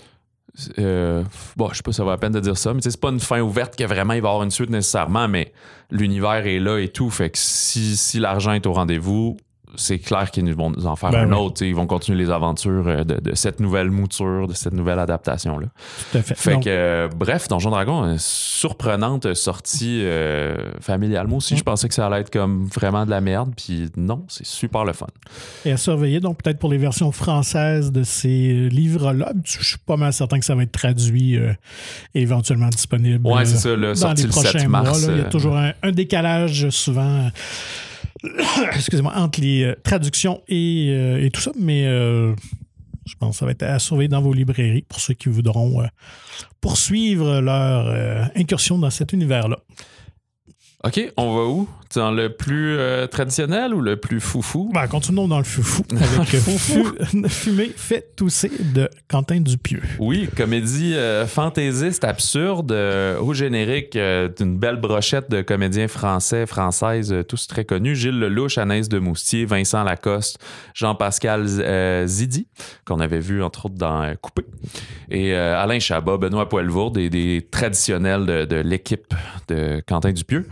je sais pas si ça vaut la peine de dire ça, mais c'est pas une fin ouverte que vraiment il va y avoir une suite nécessairement, mais l'univers est là et tout. Fait que si l'argent est au rendez-vous, c'est clair qu'ils vont nous en faire un autre. Ils vont continuer les aventures de cette nouvelle mouture, de cette nouvelle adaptation-là. Tout à fait. Fait que, bref, Donjon Dragon, une surprenante sortie familiale. Moi aussi, je pensais que ça allait être comme vraiment de la merde, puis non, c'est super le fun. Et à surveiller, donc peut-être pour les versions françaises de ces livres-là, je suis pas mal certain que ça va être traduit et éventuellement disponible. Ouais, c'est ça, là, sorti le 7 mars. Il y a toujours un décalage souvent... excusez-moi, entre les traductions et tout ça, mais je pense que ça va être à surveiller dans vos librairies pour ceux qui voudront poursuivre leur incursion dans cet univers-là. OK, on va où? Dans le plus traditionnel ou le plus foufou? Ben, continuons dans le foufou avec Fumée fait tousser de Quentin Dupieux. Oui, comédie fantaisiste, absurde, au générique d'une belle brochette de comédiens françaises, tous très connus. Gilles Lelouch, Anaïs de Moustier, Vincent Lacoste, Jean-Pascal Zidi, qu'on avait vu entre autres dans Coupé, et Alain Chabat, Benoît Poelvoorde, des traditionnels de l'équipe de Quentin Dupieux.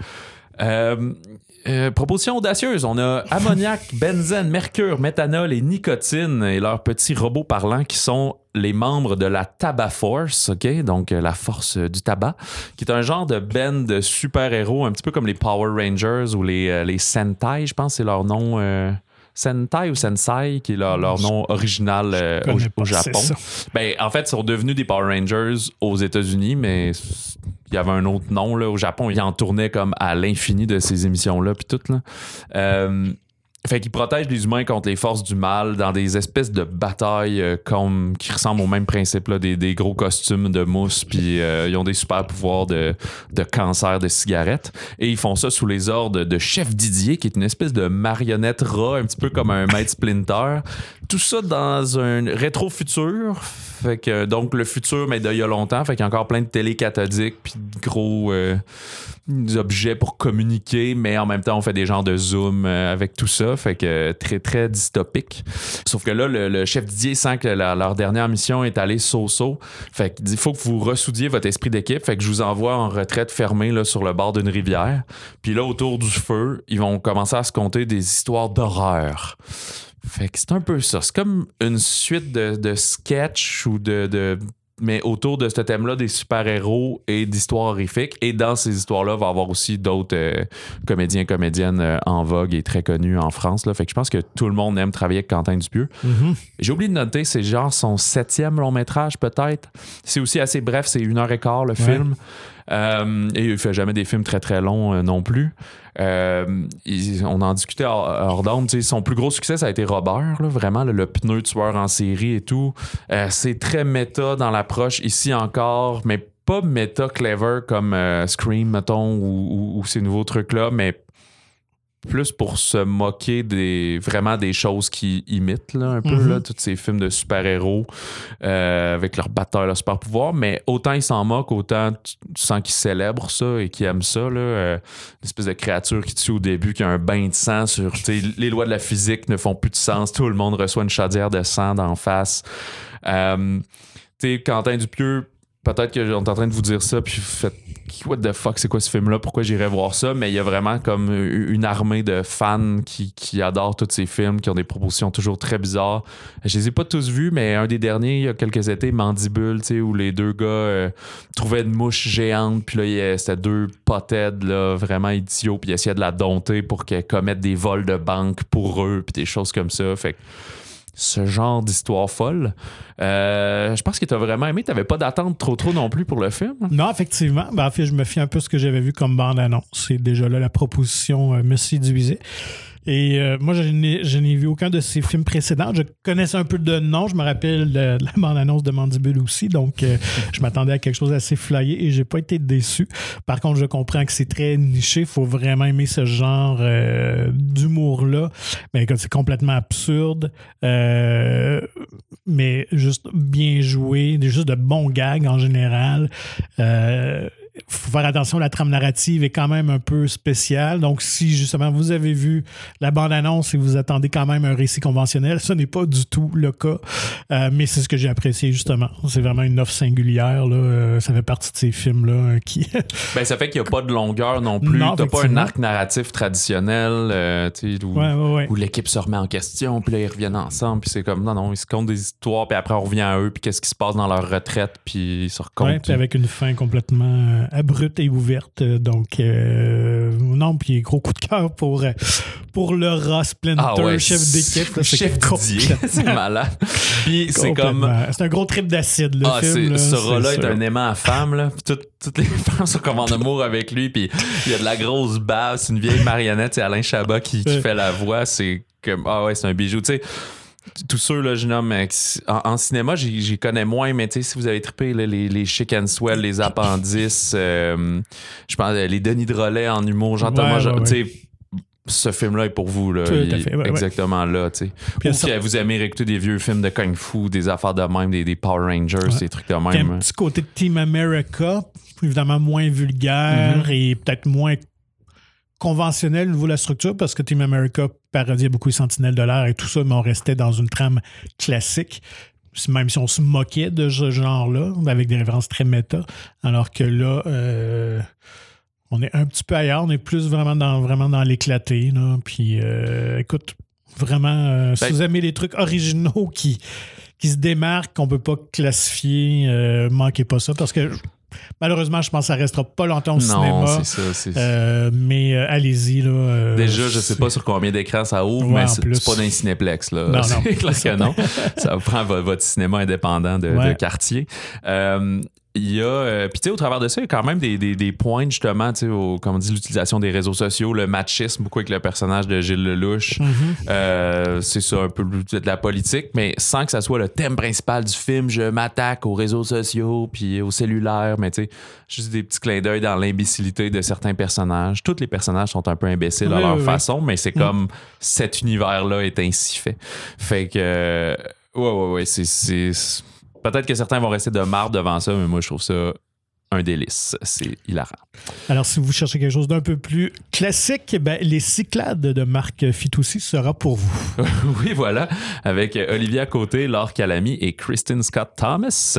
Proposition audacieuse, on a ammoniac, benzène, mercure, méthanol et nicotine et leurs petits robots parlants qui sont les membres de la Tabac Force, OK? Donc la force du tabac, qui est un genre de band de super-héros, un petit peu comme les Power Rangers ou les Sentai, je pense que c'est leur nom... Sentai ou Sensei, qui est leur nom original au Japon. Ben, en fait, ils sont devenus des Power Rangers aux États-Unis, mais il y avait un autre nom là, au Japon. Ils en tournaient comme à l'infini de ces émissions-là, puis tout. Là. Fait qu'ils protègent les humains contre les forces du mal dans des espèces de batailles qui ressemblent au même principe, là, des gros costumes de mousse, puis ils ont des super pouvoirs de cancer de cigarettes. Et ils font ça sous les ordres de Chef Didier, qui est une espèce de marionnette rat, un petit peu comme un Maître Splinter. Tout ça dans un rétro-futur. Fait que, donc, le futur, mais d'il y a longtemps. Fait qu'il y a encore plein de télé cathodiques, puis de gros objets pour communiquer, mais en même temps, on fait des genres de zoom avec tout ça. Fait que très, très dystopique. Sauf que là, le chef Didier sent que leur dernière mission est allée so-so. Fait qu'il dit, il faut que vous ressoudiez votre esprit d'équipe. Fait que je vous envoie en retraite fermée là, sur le bord d'une rivière. Puis là, autour du feu, ils vont commencer à se conter des histoires d'horreur. Fait que c'est un peu ça. C'est comme une suite de sketchs ou mais autour de ce thème-là, des super-héros et d'histoires horrifiques. Et dans ces histoires-là, il va y avoir aussi d'autres comédiennes en vogue et très connus en France. Là. Fait que je pense que tout le monde aime travailler avec Quentin Dupieux. Mm-hmm. J'ai oublié de noter, c'est genre son 7e long-métrage, peut-être. C'est aussi assez bref, c'est 1h15 le film. Et il fait jamais des films très très longs non plus. On en discutait hors d'onde. Son plus gros succès, ça a été Robert, là, vraiment le pneu tueur en série et tout. C'est très méta dans l'approche ici encore, mais pas méta clever comme Scream, mettons, ou ces nouveaux trucs-là, mais plus pour se moquer vraiment des choses qui imitent là, un peu là, tous ces films de super-héros avec leurs batailles, leurs super-pouvoirs, mais autant ils s'en moquent, autant tu sens qu'ils célèbrent ça et qu'ils aiment ça. Là, une espèce de créature qui tue au début, qui a un bain de sang sur... Les lois de la physique ne font plus de sens, tout le monde reçoit une chaudière de sang d'en face. Quentin Dupieux, peut-être qu'on est en train de vous dire ça, puis vous faites what the fuck, c'est quoi ce film-là? Pourquoi j'irais voir ça? Mais il y a vraiment comme une armée de fans qui adorent tous ces films, qui ont des propositions toujours très bizarres. Je les ai pas tous vus, mais un des derniers, il y a quelques étés, Mandibule, où les deux gars trouvaient une mouche géante, puis là, c'était deux potheads là, vraiment idiots, puis ils essayaient de la dompter pour qu'elle commette des vols de banque pour eux, puis des choses comme ça. Fait que ce genre d'histoire folle. Je pense que tu as vraiment aimé. Tu n'avais pas d'attente trop non plus pour le film. Non, effectivement. Ben, en fait, je me fie un peu à ce que j'avais vu comme bande-annonce. C'est déjà là la proposition me séduisait. Et moi, je n'ai vu aucun de ses films précédents. Je connaissais un peu de nom. Je me rappelle de la bande-annonce de Mandibule aussi. Donc, je m'attendais à quelque chose d'assez flyé et j'ai pas été déçu. Par contre, je comprends que c'est très niché. Il faut vraiment aimer ce genre d'humour-là. Mais c'est complètement absurde. Mais juste bien joué. Juste de bons gags en général. Faut faire attention, la trame narrative est quand même un peu spéciale. Donc, si justement vous avez vu la bande-annonce et vous attendez quand même un récit conventionnel, ce n'est pas du tout le cas. Mais c'est ce que j'ai apprécié justement. C'est vraiment une offre singulière. Là. Ça fait partie de ces films-là qui... Ben, ça fait qu'il n'y a pas de longueur non plus. T'as pas un arc narratif traditionnel où l'équipe se remet en question, puis là, ils reviennent ensemble, puis c'est comme, non, ils se comptent des histoires, puis après, on revient à eux, puis qu'est-ce qui se passe dans leur retraite, puis ils se racontent. Oui, puis avec une fin complètement... abrupte et ouverte. Donc, non, puis gros coup de cœur pour le rat Splinter, chef d'équipe. Chef Didier, c'est malade. Puis c'est comme... C'est un gros trip d'acide, le film. Ce rat-là est un aimant à femme. Là. Puis toutes les femmes sont comme en amour avec lui. Puis il y a de la grosse bave. C'est une vieille marionnette. C'est Alain Chabat qui fait la voix. C'est comme... c'est un bijou. Tu sais, tous ceux, là, je nomme, en cinéma, j'y connais moins, mais si vous avez trippé là, les Chic and Swell, les Appendices, je pense les Denis Drolet en humour, Jean-Thomas, ce film-là est pour vous. Là, tout à fait, exactement là. Ou si vous aimez écouter des vieux films de Kung Fu, des affaires de même, des Power Rangers, des trucs de même. Puis un petit côté de Team America, évidemment moins vulgaire et peut-être moins conventionnel au niveau de la structure, parce que Team America parodiait beaucoup les Sentinelles de l'air et tout ça, mais on restait dans une trame classique, même si on se moquait de ce genre-là, avec des références très méta, alors que là, on est un petit peu ailleurs, on est plus vraiment dans l'éclaté. Là. Puis, écoute, vraiment, si vous aimez les trucs originaux qui se démarquent, qu'on ne peut pas classifier, manquez pas ça, parce que malheureusement, je pense que ça ne restera pas longtemps au cinéma. Non, c'est ça. Mais allez-y. Là, déjà, je ne sais pas sur combien d'écrans ça ouvre, mais c'est pas dans un cinéplex. Là. Non, c'est clair que non. Ça prend votre cinéma indépendant de quartier. Il y a, puis tu sais, au travers de ça, il y a quand même des points, justement, tu sais, comme on dit, l'utilisation des réseaux sociaux, le machisme, beaucoup avec le personnage de Gilles Lelouch. C'est ça, un peu de la politique, mais sans que ça soit le thème principal du film. Je m'attaque aux réseaux sociaux, puis au cellulaire, mais tu sais, juste des petits clins d'œil dans l'imbécilité de certains personnages. Tous les personnages sont un peu imbéciles à leur façon, mais c'est comme cet univers-là est ainsi fait. Fait que, c'est peut-être que certains vont rester de marde devant ça, mais moi, je trouve ça un délice. C'est hilarant. Alors, si vous cherchez quelque chose d'un peu plus classique, Les Cyclades de Marc Fitoussi sera pour vous. Oui, voilà. Avec Olivia Côté, Laure Calamy et Kristen Scott Thomas.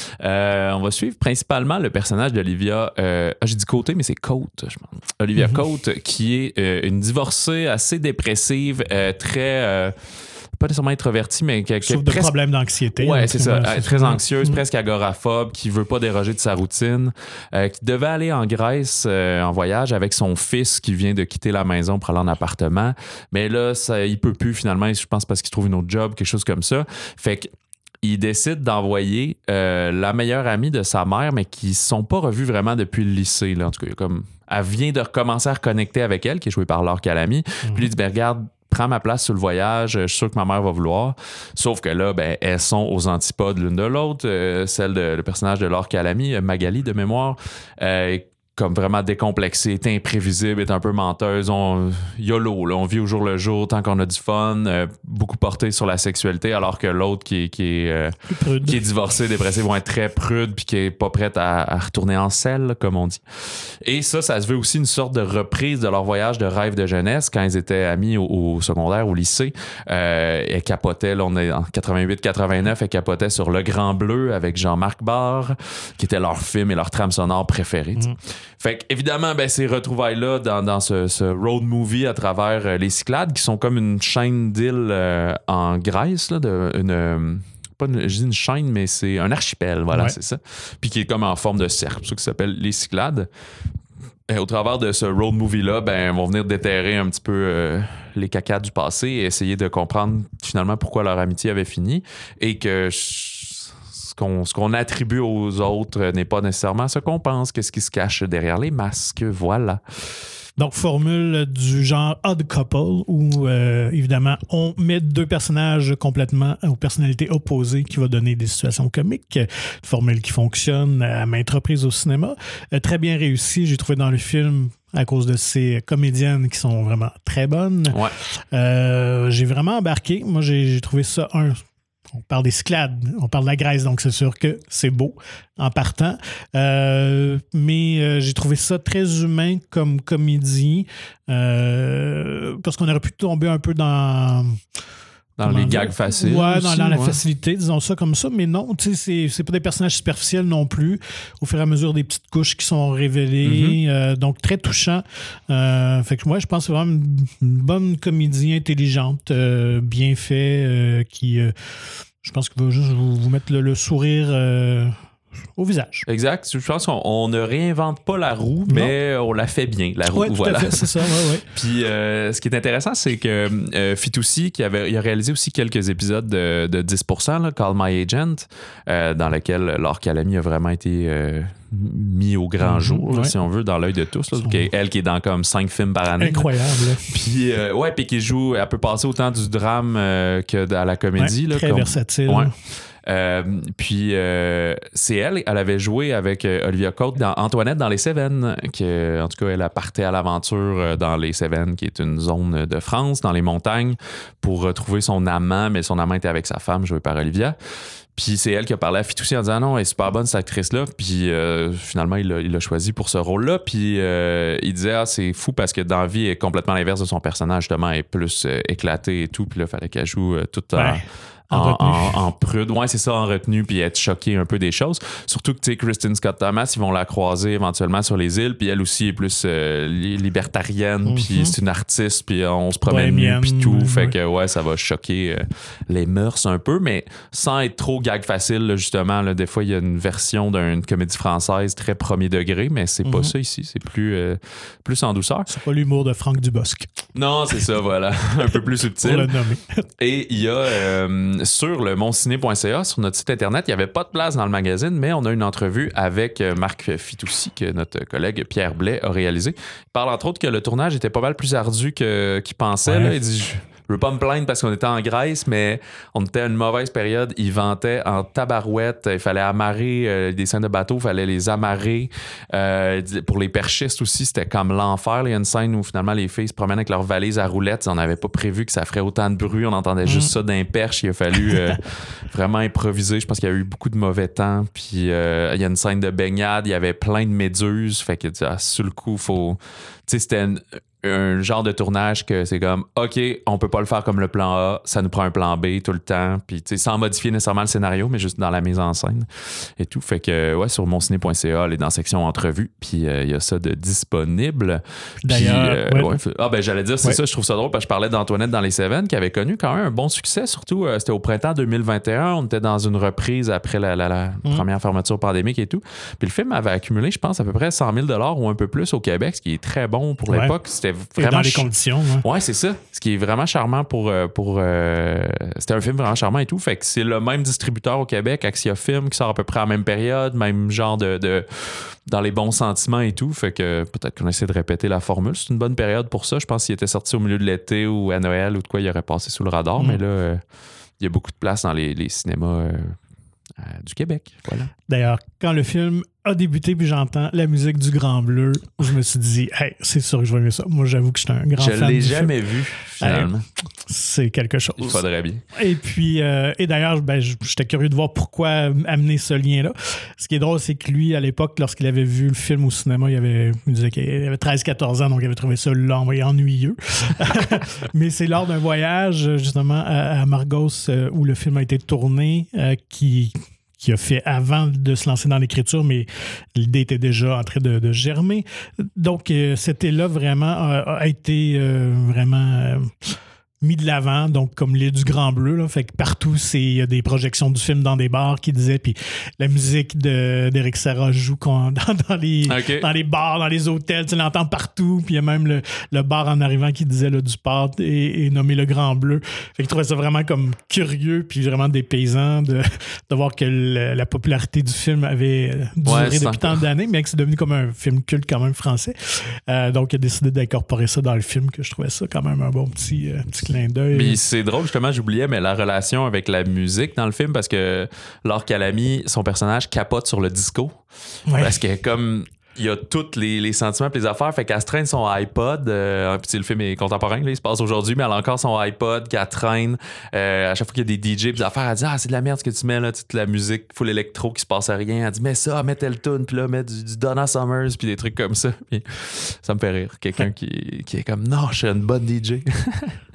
On va suivre principalement le personnage d'Olivia. J'ai dit Côté, mais c'est Côte. Olivia Côte, qui est une divorcée assez dépressive, très... pas nécessairement introvertie, mais qui a des problèmes d'anxiété. Ouais, c'est ça. Très anxieuse, presque agoraphobe, qui veut pas déroger de sa routine, qui devait aller en Grèce en voyage avec son fils qui vient de quitter la maison pour aller en appartement. Mais là, il peut plus finalement, je pense parce qu'il trouve une autre job, quelque chose comme ça. Fait que il décide d'envoyer la meilleure amie de sa mère, mais qui ne sont pas revus vraiment depuis le lycée. Là. En tout cas, elle vient de recommencer à reconnecter avec elle, qui est jouée par Laure Calamy. Puis il dit, regarde, prends ma place sur le voyage, je suis sûr que ma mère va vouloir. Sauf que là, elles sont aux antipodes l'une de l'autre. Le personnage de Laure Calamy, Magali de mémoire, comme vraiment décomplexée, est imprévisible, est un peu menteuse. YOLO, là, on vit au jour le jour tant qu'on a du fun, beaucoup porté sur la sexualité, alors que l'autre qui est divorcé, dépressé, vont être très prude puis qui est pas prête à retourner en selle, comme on dit. Et ça se veut aussi une sorte de reprise de leur voyage de rêve de jeunesse quand ils étaient amis au secondaire, au lycée. Elles capotaient, là, on est en 88-89, elles capotaient sur Le Grand Bleu avec Jean-Marc Barre, qui était leur film et leur trame sonore préférée. Fait qu'évidemment, ces retrouvailles-là dans ce road movie à travers les Cyclades, qui sont comme une chaîne d'îles en Grèce, là, je dis une chaîne, mais c'est un archipel, voilà, c'est ça. Puis qui est comme en forme de cercle, c'est ça qui s'appelle les Cyclades. Et au travers de ce road movie-là, ils vont venir déterrer un petit peu les cacas du passé et essayer de comprendre finalement pourquoi leur amitié avait fini et que ce qu'on attribue aux autres n'est pas nécessairement ce qu'on pense, qu'est-ce qui se cache derrière les masques, voilà. Donc, formule du genre Odd Couple, où évidemment, on met deux personnages complètement aux personnalités opposées qui va donner des situations comiques. Formule qui fonctionne à maintes reprises au cinéma. Très bien réussi, j'ai trouvé dans le film, à cause de ces comédiennes qui sont vraiment très bonnes. Ouais. J'ai vraiment embarqué. Moi, j'ai trouvé ça on parle des Cyclades, on parle de la Grèce, donc c'est sûr que c'est beau en partant. Mais j'ai trouvé ça très humain comme comédie, parce qu'on aurait pu tomber un peu dans les gags faciles. Ouais, dans la facilité, disons ça comme ça. Mais non, tu sais, c'est pas des personnages superficiels non plus. Au fur et à mesure des petites couches qui sont révélées. Donc, très touchant. Fait que moi, je pense que c'est vraiment une bonne comédie intelligente, bien fait, qui, je pense qu'il va juste vous mettre le sourire au visage. Exact. Je pense qu'on ne réinvente pas la roue, mais on la fait bien, la roue. Oui, tout à fait, c'est ça. Ouais. Puis ce qui est intéressant, c'est que Fitoussi, il a réalisé aussi quelques épisodes de 10%, là, Call My Agent, dans lequel Laure Calamy a vraiment été mis au grand jour, là, si on veut, dans l'œil de tous. Là, elle qui est dans comme 5 films par année. Incroyable. Puis, puis qui joue, elle peut passer autant du drame que à la comédie. Là, très versatile. Ouais. Puis c'est elle avait joué avec Olivia Cote dans Antoinette dans les Cévennes, en tout cas elle a parté à l'aventure dans les Cévennes, qui est une zone de France dans les montagnes, pour retrouver son amant, mais son amant était avec sa femme jouée par Olivia. Puis c'est elle qui a parlé à Fitoussi en disant non, elle est super bonne cette actrice-là. Puis finalement, il l'a choisi pour ce rôle-là. Puis il disait c'est fou parce que dans la vie, elle est complètement l'inverse de son personnage. Justement, elle est plus éclatée et tout. Puis là, il fallait qu'elle joue toute en prude. Ouais, c'est ça, en retenue, puis être choquée un peu des choses. Surtout que, tu sais, Kristen Scott Thomas, ils vont la croiser éventuellement sur les îles, puis elle aussi est plus libertarienne, puis c'est une artiste, puis on se promène nue, puis tout. Fait que, ouais, ça va choquer les mœurs un peu, mais sans être trop gag facile, là, justement. Là, des fois, il y a une version d'une comédie française très premier degré, mais c'est pas ça ici. C'est plus en douceur. C'est pas l'humour de Franck Dubosc. Non, c'est ça, voilà. Un peu plus subtil. Pour le nommer. Et il y a sur le monciné.ca, sur notre site internet, il n'y avait pas de place dans le magazine, mais on a une entrevue avec Marc Fitoussi, que notre collègue Pierre Blais a réalisé. Il parle entre autres que le tournage était pas mal plus ardu qu'il pensait. Là. Il dit je veux pas me plaindre parce qu'on était en Grèce, mais on était à une mauvaise période. Ils vantaient en tabarouette. Il fallait amarrer des scènes de bateau, il fallait les amarrer. Pour les perchistes aussi, c'était comme l'enfer. Il y a une scène où finalement les filles se promènent avec leurs valises à roulettes. On n'avait pas prévu que ça ferait autant de bruit. On entendait juste ça d'un perche. Il a fallu vraiment improviser. Je pense qu'il y a eu beaucoup de mauvais temps. Puis il y a une scène de baignade. Il y avait plein de méduses. Fait que sur le coup, faut... Tu sais, c'était un genre de tournage que c'est comme OK, on peut pas le faire comme le plan A, ça nous prend un plan B tout le temps, puis tu sais, sans modifier nécessairement le scénario, mais juste dans la mise en scène et tout. Fait que ouais, sur monciné.ca, elle est dans la section entrevue, puis il y a ça de disponible. D'ailleurs, j'allais dire, c'est ça, je trouve ça drôle parce que je parlais d'Antoinette dans les Cévennes qui avait connu quand même un bon succès, surtout c'était au printemps 2021, on était dans une reprise après la première fermeture pandémique et tout. Puis le film avait accumulé, je pense, à peu près 100 000 $ ou un peu plus au Québec, ce qui est très bon pour l'époque. C'était vraiment dans les conditions. Ouais, c'est ça. Ce qui est vraiment charmant pour c'était un film vraiment charmant et tout. Fait que c'est le même distributeur au Québec, Axia Film, qui sort à peu près à la même période, même genre de dans les bons sentiments et tout. Fait que peut-être qu'on essaie de répéter la formule. C'est une bonne période pour ça. Je pense qu'il était sorti au milieu de l'été ou à Noël ou de quoi, il aurait passé sous le radar. Mais là, il y a beaucoup de place dans les cinémas du Québec. Voilà. D'ailleurs, quand le film a débuté puis j'entends la musique du Grand Bleu, je me suis dit, hey, c'est sûr que je vais aimer ça. Moi, j'avoue que j'étais un grand fan. Je l'ai jamais vu, finalement. C'est quelque chose. Il faudrait bien. Et puis, et d'ailleurs, j'étais curieux de voir pourquoi amener ce lien-là. Ce qui est drôle, c'est que lui, à l'époque, lorsqu'il avait vu le film au cinéma, il disait qu'il avait 13-14 ans, donc il avait trouvé ça lent et ennuyeux. Mais c'est lors d'un voyage, justement, à Margos, où le film a été tourné, qui a fait avant de se lancer dans l'écriture, mais l'idée était déjà en train de germer. Donc, cet là vraiment a été vraiment mis de l'avant, donc comme l'île du Grand Bleu. Là, fait que partout, il y a des projections du film dans des bars qui disaient, puis la musique d'Éric Serra joue dans les bars, dans les hôtels, tu l'entends partout, puis il y a même le bar en arrivant qui disait du port et nommé le Grand Bleu. Fait que je trouvais ça vraiment comme curieux, puis vraiment dépaysant de voir que la popularité du film avait duré depuis tant d'années, mais que c'est devenu comme un film culte quand même français. Donc il a décidé d'incorporer ça dans le film, que je trouvais ça quand même un bon petit clin d'œil. Mais c'est drôle, justement, j'oubliais, mais la relation avec la musique dans le film, parce que Laure Calamy, son personnage capote sur le disco. Ouais. Parce que comme il y a tous les sentiments et les affaires, fait qu'elle se traîne son iPod, puis le film est contemporain, là, il se passe aujourd'hui, mais elle a encore son iPod qu'elle traîne, à chaque fois qu'il y a des DJ, puis des affaires, elle dit c'est de la merde ce que tu mets là, toute la musique full électro qui se passe à rien, elle dit mets ça, mets tel tune, puis là mets du Donna Summers, puis des trucs comme ça, puis ça me fait rire, quelqu'un qui est comme non, je suis une bonne DJ.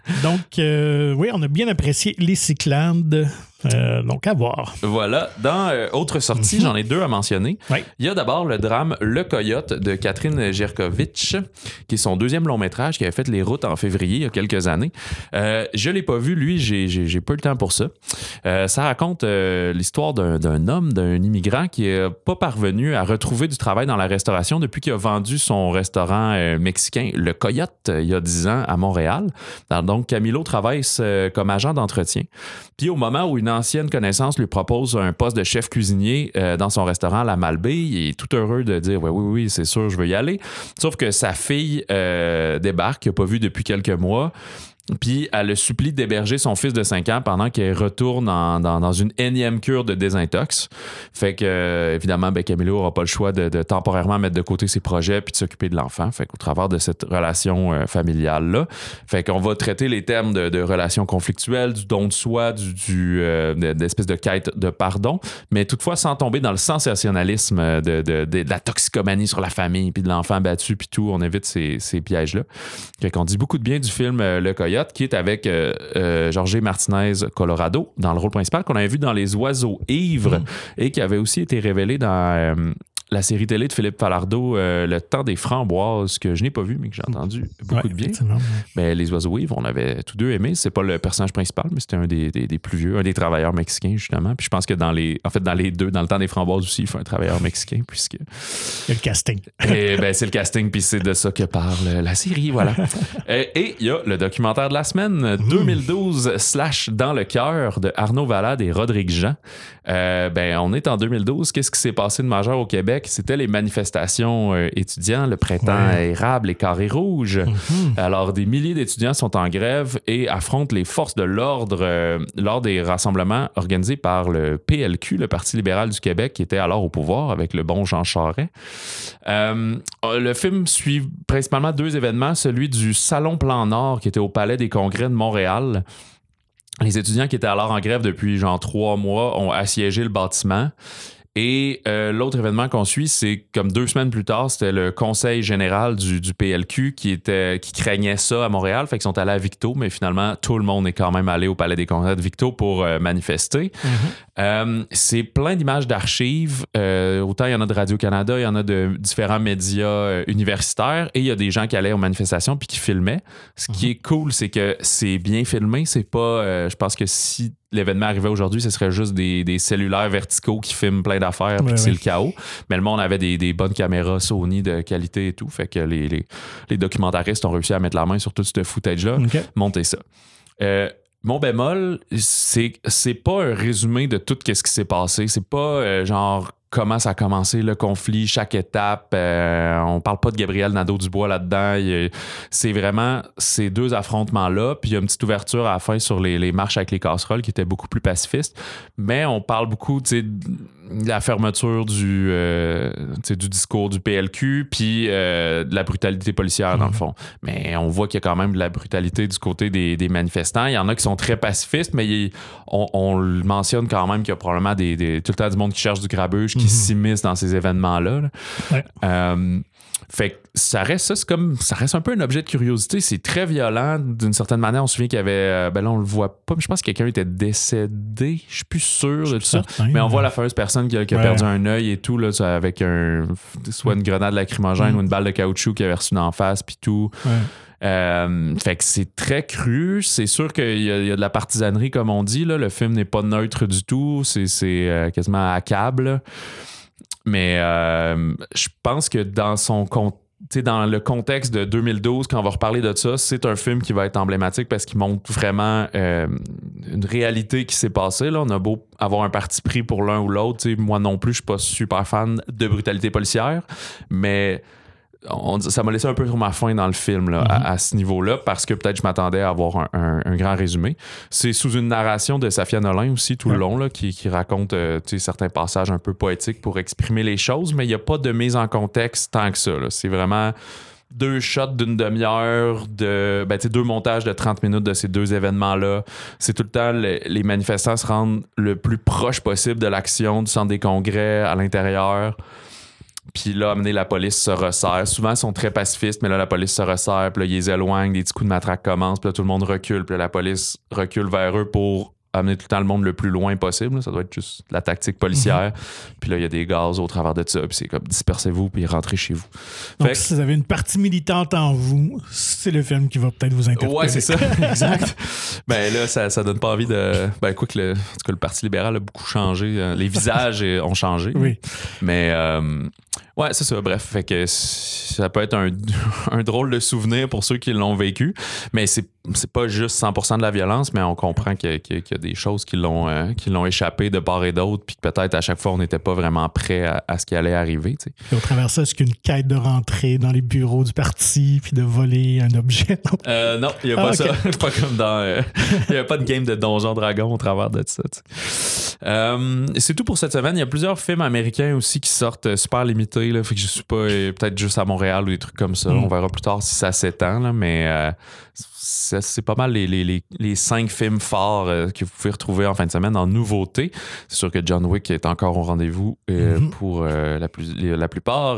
Donc, oui, on a bien apprécié les Cyclades. Donc, à voir. Voilà. Dans autre sortie, j'en ai deux à mentionner. Oui. Il y a d'abord le drame Le Coyote de Catherine Jerkovitch, qui est son deuxième long métrage, qui avait fait Les Routes en février, il y a quelques années. Je ne l'ai pas vu, lui, j'ai pas eu le temps pour ça. Ça raconte l'histoire d'un homme, d'un immigrant qui n'est pas parvenu à retrouver du travail dans la restauration depuis qu'il a vendu son restaurant mexicain Le Coyote il y a 10 ans à Montréal. Alors, donc, Camilo travaille comme agent d'entretien. Puis au moment où une ancienne connaissance lui propose un poste de chef cuisinier dans son restaurant La Malbaie, il est tout heureux de dire oui, c'est sûr, je veux y aller. Sauf que sa fille débarque, qu'il n'a pas vu depuis quelques mois. Puis elle le supplie d'héberger son fils de 5 ans pendant qu'elle retourne dans une énième cure de désintox. Fait que, évidemment, Camilo n'aura pas le choix de temporairement mettre de côté ses projets puis de s'occuper de l'enfant. Fait qu'au travers de cette relation familiale-là, fait qu'on va traiter les termes de relations conflictuelles, du don de soi, d'espèce de quête de pardon, mais toutefois sans tomber dans le sensationnalisme de la toxicomanie sur la famille puis de l'enfant battu puis tout. On évite ces pièges-là. Fait qu'on dit beaucoup de bien du film Le Coyote, qui est avec Jorge Martinez Colorado dans le rôle principal, qu'on avait vu dans Les Oiseaux Ivres et qui avait aussi été révélé dans la série télé de Philippe Falardeau, Le Temps des Framboises, que je n'ai pas vu, mais que j'ai entendu beaucoup de bien. Mais Les Oiseaux Ivres, on avait tous deux aimé. C'est pas le personnage principal, mais c'était un des plus vieux, un des travailleurs mexicains, justement. Puis je pense que dans les deux, dans Le Temps des Framboises aussi, il fait un travailleur mexicain, puisque... Il y a le casting. Et c'est le casting, puis c'est de ça que parle la série, voilà. Et il y a le documentaire de la semaine, 2012 / Dans le cœur de Arnaud Valade et Rodrigue Jean. On est en 2012. Qu'est-ce qui s'est passé de majeur au Québec? C'était les manifestations étudiants, le printemps érable, les carrés rouges. Alors, des milliers d'étudiants sont en grève et affrontent les forces de l'ordre lors des rassemblements organisés par le PLQ, le Parti libéral du Québec, qui était alors au pouvoir avec le bon Jean Charest. Le film suit principalement 2 événements, celui du Salon Plan Nord, qui était au Palais des Congrès de Montréal. Les étudiants qui étaient alors en grève depuis 3 mois ont assiégé le bâtiment. Et l'autre événement qu'on suit, c'est comme 2 semaines plus tard, c'était le conseil général du PLQ qui craignait ça à Montréal. Fait qu'ils sont allés à Victo, mais finalement, tout le monde est quand même allé au Palais des Congrès de Victo pour manifester. C'est plein d'images d'archives. Autant il y en a de Radio-Canada, il y en a de différents médias universitaires et il y a des gens qui allaient aux manifestations puis qui filmaient. Ce qui est cool, c'est que c'est bien filmé. C'est pas... je pense que si l'événement arrivait aujourd'hui, ce serait juste des cellulaires verticaux qui filment plein d'affaires puis que c'est le chaos. Mais le monde avait des bonnes caméras Sony de qualité et tout. Fait que les documentaristes ont réussi à mettre la main sur tout ce footage-là, monter ça. Mon bémol, c'est pas un résumé de tout ce qui s'est passé. C'est pas comment ça a commencé, le conflit, chaque étape. On parle pas de Gabriel Nadeau-Dubois là-dedans. C'est vraiment ces 2 affrontements-là. Puis il y a une petite ouverture à la fin sur les marches avec les casseroles qui étaient beaucoup plus pacifistes. Mais on parle beaucoup de la fermeture du discours du PLQ puis de la brutalité policière, dans le fond. Mais on voit qu'il y a quand même de la brutalité du côté des manifestants. Il y en a qui sont très pacifistes, mais on le mentionne quand même qu'il y a probablement tout le temps du monde qui cherche du grabuge, qui s'immisce dans ces événements-là. Fait que ça reste un peu un objet de curiosité. C'est très violent d'une certaine manière. On se souvient qu'il y avait là on le voit pas, mais je pense que quelqu'un était décédé, je suis plus sûr de tout ça, mais on voit la fameuse personne qui a perdu un œil et tout là, avec soit une grenade lacrymogène ou une balle de caoutchouc qui avait reçu d'en face puis tout. Fait que c'est très cru. C'est sûr qu'il y a de la partisanerie, comme on dit là. Le film n'est pas neutre du tout. C'est quasiment à câble. Mais je pense que dans le contexte de 2012, quand on va reparler de ça, c'est un film qui va être emblématique parce qu'il montre vraiment une réalité qui s'est passée. Là. On a beau avoir un parti pris pour l'un ou l'autre. Moi non plus, je suis pas super fan de brutalité policière, mais ça m'a laissé un peu sur ma faim dans le film là, à ce niveau-là, parce que peut-être je m'attendais à avoir un grand résumé. C'est sous une narration de Safia Nolin aussi tout le long là, qui raconte certains passages un peu poétiques pour exprimer les choses, mais il n'y a pas de mise en contexte tant que ça. Là. C'est vraiment 2 shots d'une demi-heure, 2 montages de 30 minutes de ces 2 événements-là. C'est tout le temps, les manifestants se rendent le plus proche possible de l'action du centre des congrès à l'intérieur. Puis là, amener la police se resserre. Souvent, ils sont très pacifistes, mais là, la police se resserre. Puis là, ils les éloignent, des petits coups de matraque commencent. Puis là, tout le monde recule. Puis là, la police recule vers eux pour amener tout le temps le monde le plus loin possible. Ça doit être juste la tactique policière. Puis là, il y a des gaz au travers de ça. Puis c'est comme dispersez-vous, puis rentrez chez vous. Donc, si vous avez une partie militante en vous, c'est le film qui va peut-être vous interpeller. Ouais, c'est ça, exact. Ben là, ça donne pas envie de. Ben, quoi que le Parti libéral a beaucoup changé. Les visages ont changé. Oui. Mais. Ouais, c'est ça. Bref, fait que ça peut être un drôle de souvenir pour ceux qui l'ont vécu, mais c'est pas juste 100% de la violence, mais on comprend qu'il y a des choses qui l'ont échappé de part et d'autre, puis que peut-être à chaque fois on n'était pas vraiment prêt à ce qui allait arriver. Tu sais. Et au travers de ça, est-ce qu'il y a une quête de rentrer dans les bureaux du parti puis de voler un objet? Non, il n'y a pas ça. Pas comme dans. Il n'y a pas de game de Donjon Dragon au travers de ça. Tu sais. C'est tout pour cette semaine. Il y a plusieurs films américains aussi qui sortent super limités. Là, fait que je suis pas peut-être juste à Montréal ou des trucs comme ça. On verra plus tard si ça s'étend, là, mais c'est pas mal les 5 films forts que vous pouvez retrouver en fin de semaine en nouveauté. C'est sûr que John Wick est encore au rendez-vous pour la plupart.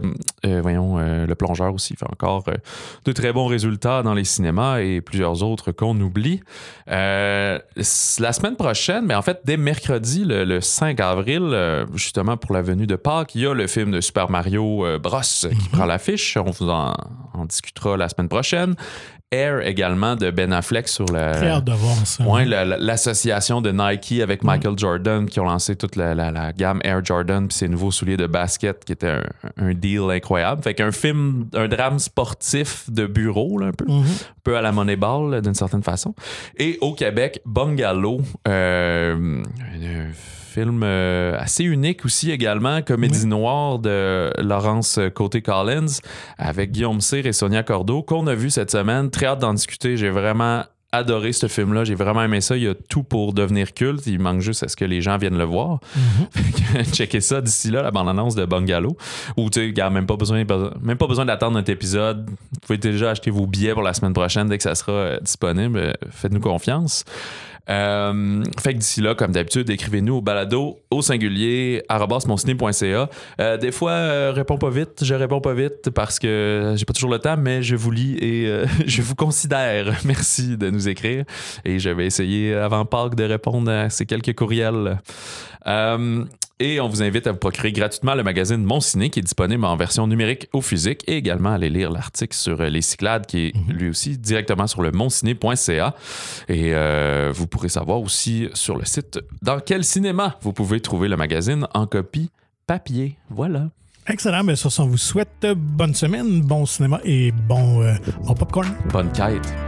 Le Plongeur aussi fait encore de très bons résultats dans les cinémas et plusieurs autres qu'on oublie. La semaine prochaine, mais en fait dès mercredi, le 5 avril, justement pour la venue de Pâques, il y a le film de Super Mario Bros qui prend l'affiche. On vous en discutera la semaine prochaine. Air également de Ben Affleck sur Très hâte de voir ça. Ouais, l'association de Nike avec Michael Jordan qui ont lancé toute la gamme Air Jordan puis ses nouveaux souliers de basket qui était un deal incroyable. Fait qu'un film, un drame sportif de bureau là, un peu à la Moneyball là, d'une certaine façon. Et au Québec, Bungalow, un film assez unique aussi également, comédie noire de Laurence Côté-Collins avec Guillaume Cyr et Sonia Cordeau qu'on a vu cette semaine. Très hâte d'en discuter. J'ai vraiment adoré ce film-là. J'ai vraiment aimé ça. Il y a tout pour devenir culte. Il manque juste à ce que les gens viennent le voir. Checkez ça d'ici là, la bande-annonce de Bungalow. Ou tu sais, même pas besoin d'attendre notre épisode. Vous pouvez déjà acheter vos billets pour la semaine prochaine dès que ça sera disponible. Faites-nous confiance. Fait que d'ici là, comme d'habitude, écrivez-nous au balado au singulier @monciné.ca. Des fois, je réponds pas vite parce que j'ai pas toujours le temps, mais je vous lis et je vous considère. Merci de nous écrire et je vais essayer avant Pâques de répondre à ces quelques courriels. Et on vous invite à vous procurer gratuitement le magazine Mon Ciné qui est disponible en version numérique ou physique et également à aller lire l'article sur les Cyclades qui est lui aussi directement sur le monciné.ca. Et vous pourrez savoir aussi sur le site dans quel cinéma vous pouvez trouver le magazine en copie papier. Voilà. Excellent. Mais sur ce, on vous souhaite bonne semaine, bon cinéma et bon popcorn. Bonne quête.